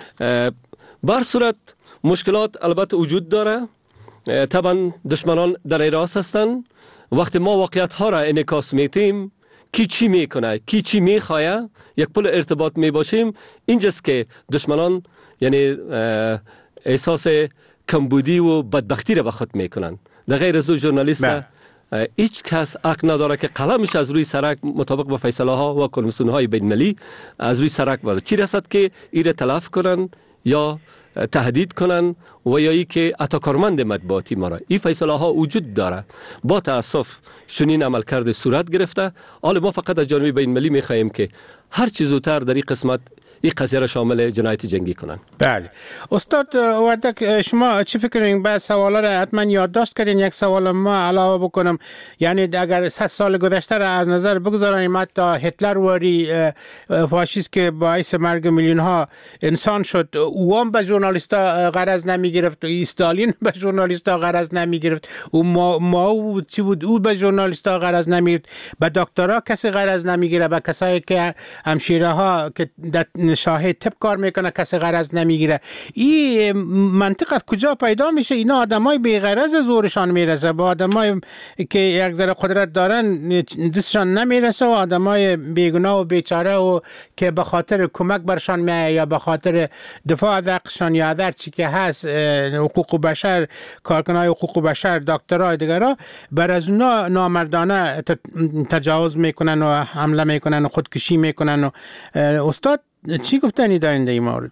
بر صورت مشکلات البته وجود داره. طبعا دشمنان در ایراس هستند. وقتی ما واقعیت ها را انعکاس میتیم، کی چی میکنه، کی چی میخواه، یک پل ارتباط میباشیم، اینجاست که دشمنان یعنی احساس کمبودی و بدبختی را به خود میکنن. در غیر از ژورنالیست هیچ کس حق نداره که قلمش از روی سرک مطابق با فیصله ها و کنوانسیون های بین المللی از روی سرک بره. چی رسد که ایره تلف کنن یا تهدید کنن و یا ای که حتی کارمند مطبوعاتی ما را. این فیصله ها وجود داره. با تأسف چنین عملکرد صورت گرفته. حالا ما فقط از جانب بین المللی میخواهیم که هر چیز زودتر در این قسمت این قضیه را شامل جنایت جنگی کنن. بله. استاد وردک، شما چی فکر کنید؟ بعد سوالا را حتما یادداشت کردین. یک سوال ما علاوه بکنم، یعنی اگر 100 سال گذشته را از نظر بگذاریم، حتی هتلر وری فاشیست که باعث مرگ میلیون ها انسان شد، او هم به ژورنالیستا غرض نمی گرفت، استالین به ژورنالیستا غرض نمی گرفت، و ما چی بود، او به ژورنالیستا غرض نمی گرفت، به دکترها کسی غرض نمی گیره، به کسایی که همشیره ها که شاهد طب کار میکنه کسی غرض نمیگیره. این منطق از کجا پیدا میشه؟ اینا آدمای بی غرض زورشان میرسه، با آدمای که یک ذره قدرت دارن دستشان نمیرسه، و آدمای بیگناه و بیچاره و که به خاطر کمک برشان میایه یا به خاطر دفاع از حقشان یا هر چی که هست، حقوق بشر، کارکنای حقوق بشر، دکترای دیگرا، بر از اونا نامردانه تجاوز میکنن و حمله میکنن و خودکشی میکنن. و استاد چی گفتنی دارین در این مورد؟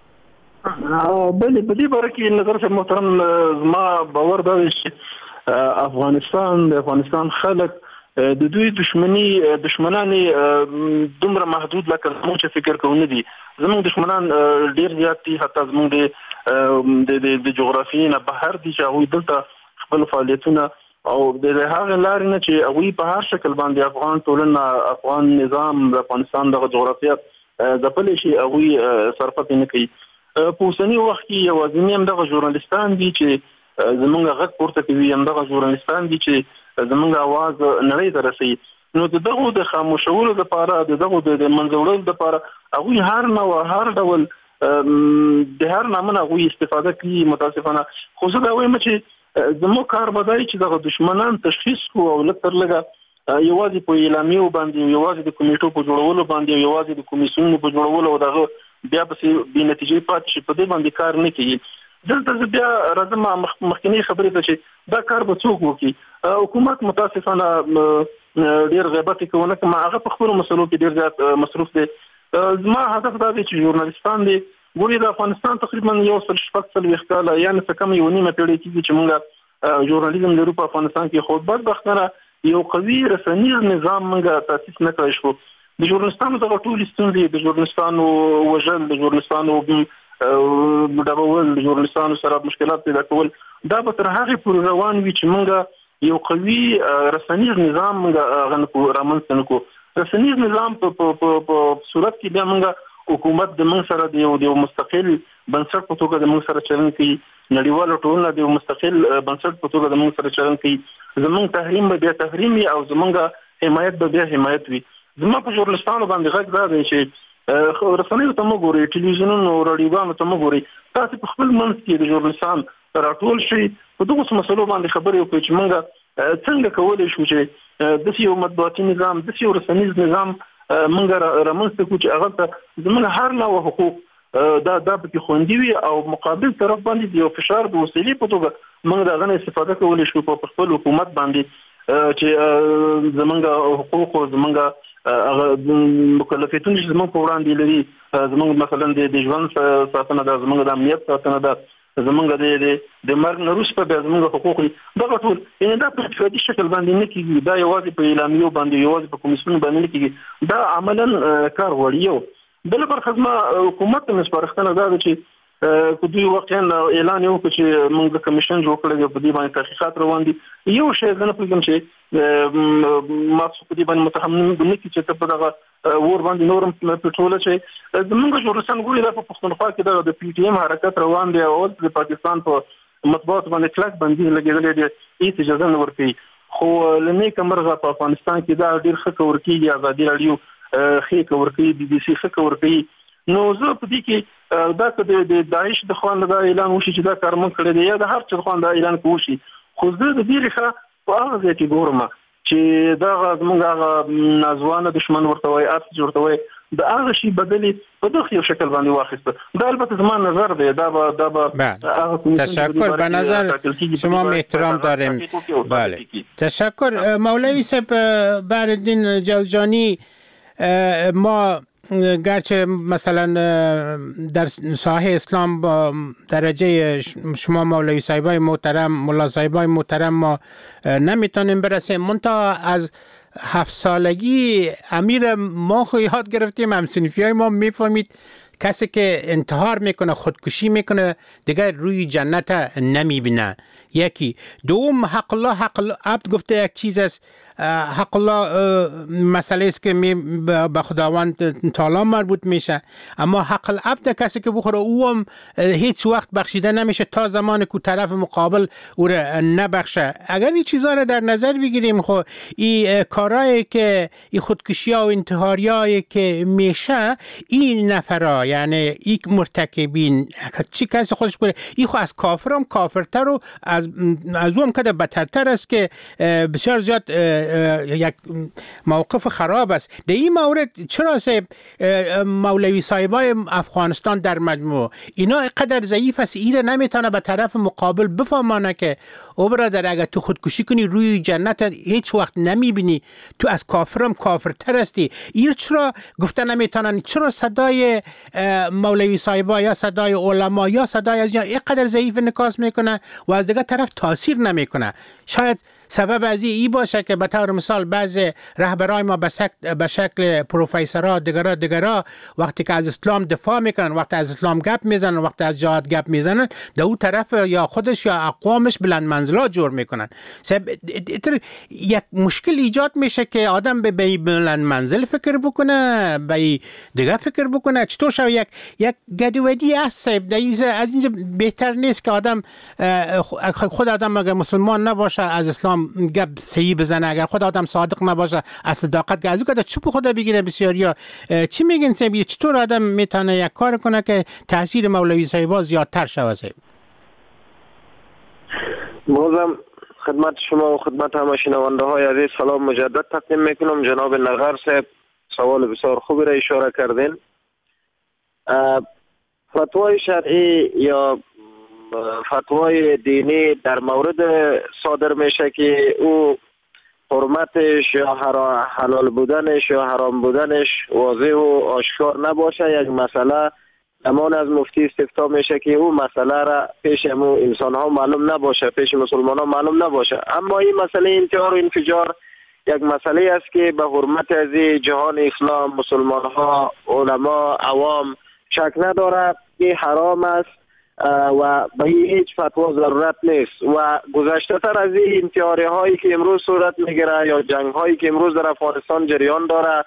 بله، بدی برای که نظر محترم ما باور داریم که افغانستان خلق د دوی دشمنان دومره محدود لکه زموږ چې فکر کوو نه دي. زموږ دشمنان ډیر زیات دي، حتی زموږ د جغرافیې نه بهر دي چې هغوی دلته خپل فعالیتونه او د هغه لارې نه چې هغوی په هر شکل باندې افغان ټولنه، افغان نظام، د افغانستان دغه جغرافیه ځپلی شي، هغوی صرفت نه کوي. په اوسني وخت کې یوازینی همدغه ژورنالیستان دي چې زمونږ غږ پورته کوي، همدغه ژورنالیستان دي چې زمونږ اواز نړۍ ته رسوي. نو د دغو د خاموشولو لپاره، د دغو د منځوړلو لپاره هغوی هر نوع هر ډول د هر نامه هغوی استفاده کوي. متاسفانه خو زه دا وایم چې زموږ کار به دی چې دغه دشمنان تشخیص کړو او لږ تر لږه یوازې په اعلامیو باندې، یوازې د کمیټو په جوړولو باندې، یوازې د کمیسیونونو په جوړولو او دغه بیا پسې بې نتیجې پاتې شي، په دې باندې کار نه کېږي. دلته زه بیا راځم مخکینۍ خبرې ته چې دا کار به څوک وکړي. حکومت متاسفانه ډېر غیبت یې کوونه کړم، هغه په خپلو مسلو کې ډېر زیات مصروف دی. زما هدف دا دی چې ژورنالیستان دی، ګورې د افغانستان تقریبا 146 کاله یعنې څه کم 1.5 پیړۍ کېږي چې موږ ژورنالیزم لرو په افغانستان کې، خو بدبختانه یو قوي رسنیز نظام موږ تاسیس نه کړی شو. د ژورنالیستانو دغه ټولې ستونزې، د ژورنالیستانو وژل، د ژورنالیستانو ډبول، د ژورنالیستانو سره مشکلات پیدا کول، دا به تر هغې پورې روان وي چې موږ یو قوي رسنیز نظام موږ رامنځته نه کړو. رسنیز نظام په صورت کې بیا موږ حکومت د موږ سره د یو مستقل بنسټ په توګه د موږ سره چلن کوي، نړیوال ټولنه د یو مستقل بنسټ په توګه د موږ سره چلن کوي، زموږ تحریم به بیا تحریم وي او زموږ حمایت به بیا حمایت وي. زما په ژورنالستانو باندې غږ دا دی چې رسنیو ته مو ګوري، ټلویزیونونو او راډیوګانو ته مو ګوري، تاسو په خپل منځ کې د ژورنالستان راټول شي په دغه مسلو باندې خبرې وکړي چې موږ څنګه کولی شو چې د یو مطبوعاتي نظام، د یو رسنیز نظام موږ رامنځته کړو چې هغه ته زموږ هر نوع حقوق دا پکې خوندي وي او مقابل طرف باندې د یو فشار د وسیلې په توګه موږ د غنې استفاده کولی شو په خپل حکومت باندې چې زموږ حقوق او زموږ مکلفیتونه چې زموږ په وړاندې لري، زموږ مثلا د ژوند ساتنه ده، زموږ د امنیت ساتنه ده، زموږ د مرګ نه وروسته بیا زموږ حقوق دي، دغه ټول یعنې دا په افرادي شکل باندې نه کېږي، دا یوازې په اعلامیو باندې یوازې په کمیسیون باندې نه کېږي، دا عملا کار غواړي. یو بله برخه زما حکومت ته مې سپارښتنه دا ده چې که دوی واقعا اعلان یې وکړي چې موږ د کمیشن جوړ کړی دی، په دې باندې تحقیقات روان دي، یو شی زه نه پوهېږم چې ما څوک په دې باندې متهم نه کړي چې ته په دغه اور باندې نور هم پټروله چې زموږ ژورنالستان ګوري دا په پښتونخوا کې دغه د پی ټي ایم حرکت روان دی او د پاکستان په مطبوعاتو باندې کلک بندي لګېدلی دی، هېڅ اجازه نه ورکوي. خو له نیکه مرغه په افغانستان کې دا ډېر ښه کور کېږي، ازادي راډیو ښې کور کوي، بي بي سي ښه کور کوي. نو زه په دې کې دا که د داعش د خوا نه دا اعلان وشي چې دا کار موږ کړی دی یا د هر چا د خوا دا اعلان وشي، خو زه د دې ریښه په هغه ځای کې ګورم چې دغه زموږ هغه نازوانه دښمن ورته وایي، ارتش ورته وایي، د هغه شي بدلې په دغه یو شکل باندې واخیسته. دا البته زما نظر دی، دا به تشکر. به نظر شما احترام داریم. بله تشکر مولوی صاحب بهرالدین جوزجانی. ما گرچه مثلا در ساحه اسلام با درجه شما مولوی صاحبای محترم، ملا صاحبای محترم ما نمیتونیم برسیم، منتها از 7 سالگی امیر ما خو یاد گرفتیم، هم صنفی های ما میفهمید کسی که انتحار میکنه، خودکشی میکنه، دیگر روی جنت نمیبینه. یکی. دوم حق الله عبد گفته یک چیز است، حق الله مسئله است که به خداوند تعالی مربوط میشه، اما حق العبد کسی که بخوره او هم هیچ وقت بخشیده نمیشه تا زمان که طرف مقابل او را نبخشه. اگر این چیزا را در نظر بگیریم، خب این کارهایی که این خودکشی ها و انتحاریایی که میشه، این نفرا یعنی این مرتکبین چی کسی خودش بره، این خود از کافر هم کافرتر و از اون کده بدترتر است که بسیار زیاد یک موقف خراب است. در این مورد چرا مولوی صاحبای افغانستان در مجموع اینا قدر ضعیف است، ایره نمیتونه به طرف مقابل بفهمانه که او برادر اگر تو خودکشی کنی روی جنت هیچ وقت نمیبینی، تو از کافرم کافرتر هستی. این چرا گفته نمیتونن؟ چرا صدای مولوی صاحبا یا صدای علما یا صدای از این قدر ضعیف نکاس میکنه و از دیگه طرف تاثیر نمیکنه؟ شاید سبب از این باشه که به طور مثال بعضی رهبرای ما به شکل پروفسورها دیگرا وقتی که از اسلام دفاع میکنن، وقتی از اسلام گپ میزنن، وقتی از جهاد گپ میزنن، در اون طرف یا خودش یا اقوامش بلند منزلات جور میکنن. یک مشکل ایجاد میشه که آدم به بلند منزل فکر بکنه، به دیگه فکر بکنه. چطور شو یک گدودی است از اینجا بهتر نیست که آدم خود آدم اگر مسلمان نباشه از اسلام گپ صحیح بزنه، اگر خود آدم صادق نباشه از صداقت گازو کده چوب خدا بگیره. بسیاریا چی میگن سبی چطور آدم میتونه یک کار کنه که تاثیر مولوی صاحبا زیادتر شود؟ بازم خدمت شما و خدمت همه شنونده های عزیز سلام مجدد تقدیم میکنم. جناب نغر صاحب سوال بسیار خوبی را اشاره کردین. فتوای شرعی یا فتوای دینی در مورد صادر میشه که او حرمتش یا حلال بودنش یا حرام بودنش واضح و آشکار نباشه. یک مسئله امان از مفتی استفتاء میشه که او مسئله را پیش امو انسان ها معلوم نباشه، پیش مسلمان ها معلوم نباشه. اما این مسئله انتحار و انفجار یک مسئله است که به حرمت از جهان اسلام، مسلمان ها، علما، عوام شک نداره که حرام است و به هیچ فتوا ضرورت نیست. و گذشته تر از این انتحاری هایی که امروز صورت میگیره یا جنگ هایی که امروز در افغانستان جریان داره،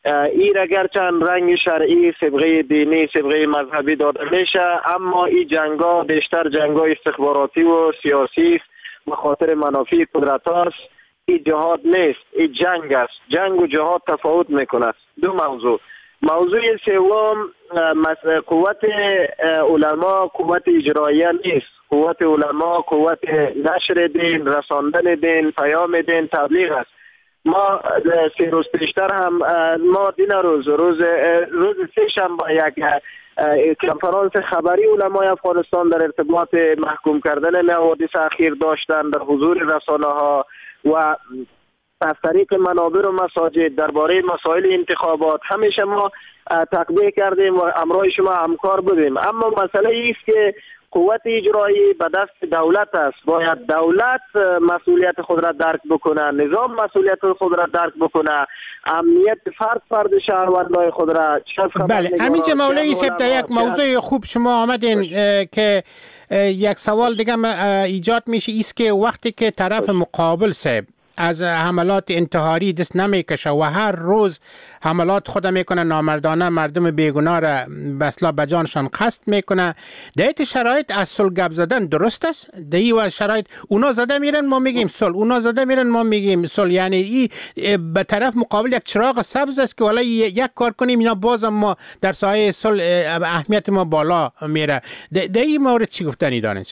این اگر چند رنگ شرعی، صبغه دینی، صبغه مذهبی داده میشه، اما این جنگا بیشتر جنگا استخباراتی و سیاسی است، به خاطر منافع قدرت است. این جهاد نیست، این جنگ است. جنگ و جهاد تفاوت میکنه. دو موضوع سوم، قوت علما قوت اجراییه نیست. قوت علما قوت نشر دین، رساندن دین، پیام دین، تبلیغ است. ما 3 روز پیشتر هم ما روز سه‌شنبه یک کنفرانس خبری علمای افغانستان در ارتباط محکوم کردن حوادث اخیر داشتن در حضور رسانه ها و از طریق منابر و مساجد درباره مسائل انتخابات همیشه ما تقدیم کردیم و همراه شما همکار بودیم. اما مسئله ایست که قوت اجرایی به دست دولت است. باید دولت مسئولیت خود را درک بکنه، نظام مسئولیت خود را درک بکنه، امنیت فرد شهروندان خود را. بله، همینجا مولوی صاحب در یک موضوع خوب شما آمدین که یک سوال دیگه ایجاد میشه، ایست که وقتی که طرف مقابل صاحب از حملات انتحاری دست نمیکشه و هر روز حملات خود میکنه، نامردانه مردم بیگناه را به اصطلاح به جانشان قصد میکنه، در این شرایط از صلح گپ زدن درست است؟ در این شرایط اونا زده میرن ما میگیم صلح، اونا زده میرن ما میگیم صلح، یعنی این به طرف مقابل یک چراغ سبز است که والا یک کار کنیم اینا بازم ما در سایه صلح اهمیت ما بالا میره. در این مورد چی گفتنی دارین؟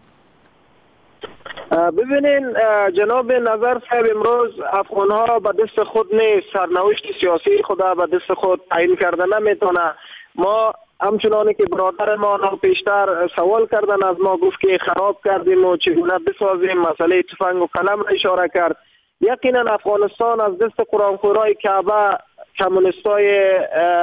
ببینین جناب نظر صاحب، امروز افغان ها به دست خود نیست، سرنوشت سیاسی خدا به دست خود تعیین کرده نمیتونه. ما همچنانی که برادر ما پیشتر سوال کردن از ما، گفت که خراب کردیم و چگونه بسازیم، مسئله تفنگ و قلم را اشاره کرد. یقینا افغانستان از دست قرآنخورای کعبه، کمونیستای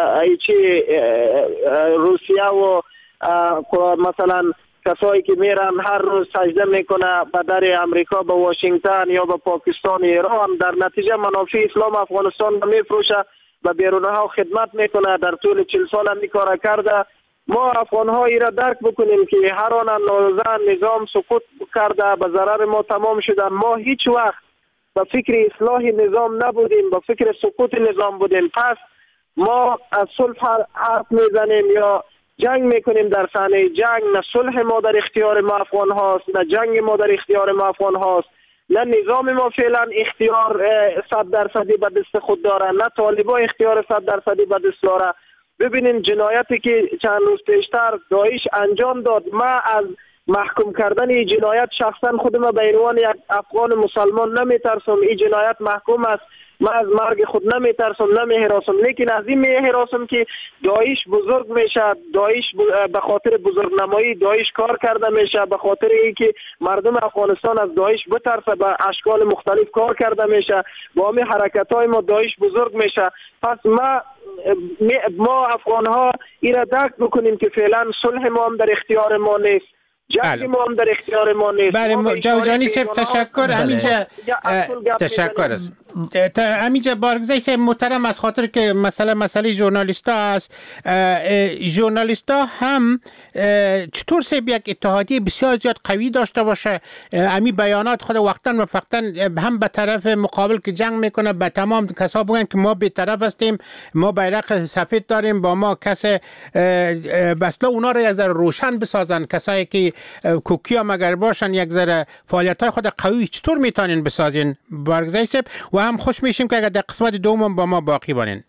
روسیه و مثلا کسایی که میرن هر روز سجده میکنه به در امریکا، به واشنگتن یا به پاکستان، ایران، در نتیجه منافع اسلام افغانستان میفروشه، به بیرونها خدمت میکنه. در طول 40 سال هم کار کرده. ما افغان ها را درک بکنیم که هر آن اندازه نظام سقوط کرده، به ضرر ما تمام شده. ما هیچ وقت به فکر اصلاح نظام نبودیم، به فکر سقوط نظام بودیم. پس ما از صلح حرف میزنیم یا جنگ میکنیم در صحنه جنگ. نه صلح ما در اختیار ما افغان هاست، نه جنگ ما در اختیار ما افغان هاست، نه نظام ما فعلا اختیار 100% به دست خود داره، نه طالبا اختیار 100% به دست داره. ببینیم جنایتی که چند روز پیشتر داعش انجام داد، ما از محکوم کردن این جنایت شخصا خودم به عنوان یک افغان مسلمان نمیترسم. این جنایت محکوم است، من از مرگ خود نمیترسم، نمیهراسم، لیکن از این میهراسم که داعش بزرگ میشه. داعش به خاطر بزرگنمایی داعش کار کرده میشه، به خاطر اینکه مردم افغانستان از داعش بترسه به اشکال مختلف کار کرده میشه. با همین حرکت های ما داعش بزرگ میشه. پس ما افغان ها این را درک بکنیم که فعلا صلح ما هم در اختیار ما نیست، جنگ ما هم در اختیار ما نیست. بله جوزانی صاحب تشکر. همینجا تشکر است. همینجا بارگزای صاحب محترم، از خاطر که مسئله ژورنالیستا است، ژورنالیستا هم چطور صاحب یک اتحادیه بسیار زیاد قوی داشته باشه، امی بیانات خود وقتا و فقطا هم به طرف مقابل که جنگ میکنه به تمام کسا بگن که ما بی‌طرف هستیم، ما بیرق سفید داریم، با ما کس بسلا اونا رو یک ذره روشن بسازن. کسایی که کوکی هم اگر باشن یک ذره فعالیت‌های خود قوی چطور میتونین بسازین بارگزای صاحب؟ و هم خوش میشیم که اگر در قسمت دوم با ما باقی بانین.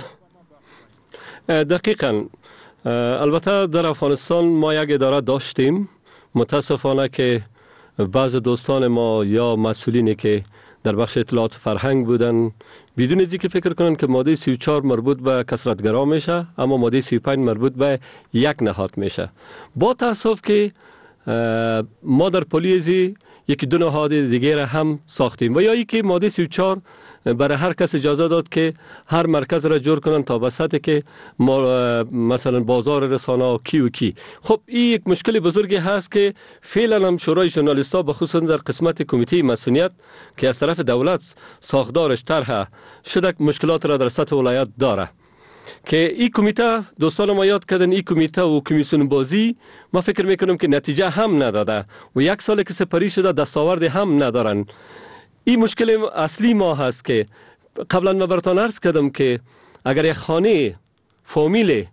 دقیقاً. البته در افغانستان ما یک اداره داشتیم، متاسفانه که بعض دوستان ما یا مسئولینی که در بخش اطلاعات فرهنگ بودن بدون از اینکه فکر کنن که ماده 34 مربوط به کثرت‌گرا میشه، اما ماده 35 مربوط به یک نهاد میشه. با تاسف که ما در پلیزی یکی دو نهاد دیگه را هم ساختیم و یا ای که ماده 34 برای هر کس اجازه داد که هر مرکز را جور کنن تا بساطه که مثلا بازار رسانه و کی و کی. خب این یک مشکل بزرگی هست که فعلا هم شورای ژورنالیست‌ها بخصوص در قسمت کمیته مسئولیت که از طرف دولت ساختارش طرح شده مشکلات را در سطح ولایت داره که این کمیته دوستان ما یاد کردن. این کمیته و کمیسیون بازی ما فکر میکنم که نتیجه هم نداده و یک سال که سپری شده دستاورد هم ندارن. این مشکل اصلی ما هست که قبلا ما براتون عرض کردم که اگر یک خانه فامیل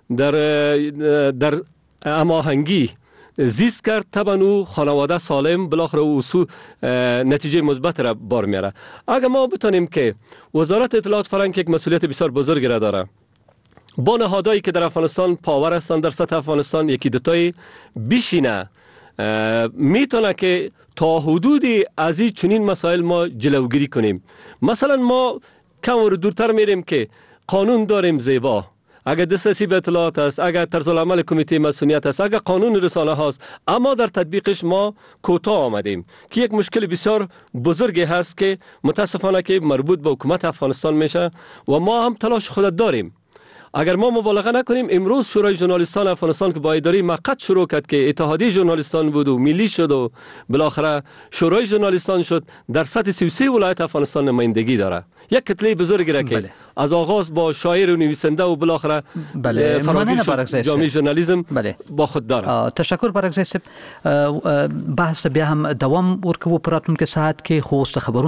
در هماهنگی زیست کرد، طبعا او خانواده سالم بالاخره او نتیجه مثبت را بار میاره. اگر ما بتونیم که وزارت اطلاعات فرهنگ یک مسئولیت بسیار بزرگی را داره، با نهادهایی که در افغانستان پاور هستند در سطح افغانستان یکی دوتایی بشینه، میتونه که تا حدودی از این چنین مسائل ما جلوگیری کنیم. مثلا ما کم و دورتر میریم که قانون داریم زیبا، اگر دسترسی به اطلاعات است، اگر طرز العمل کمیته مسئولیت است، اگر قانون رسانه هاست، اما در تطبیقش ما کوتاه آمدیم که یک مشکل بسیار بزرگی هست که متاسفانه که مربوط به حکومت افغانستان میشه و ما هم تلاش خود داریم. اگر ما مبالغه نکنیم، امروز شورای ژورنالیستان افغانستان که با اداره موقت شروع کرد که اتحادیه ژورنالیستان بود و ملی شد و بالاخره شورای ژورنالیستان شد، در سطح 33 ولایت افغانستان نمایندگی داره. یک کتله بزرگی را که از آغاز با شاعر و نویسنده و بالاخره فراگیر جامعه ژورنالیسم با خود داره. تشکر برکزی صاحب. بحث بیا هم دوام ورکو پراتون که ساعت کې خوست خبرونه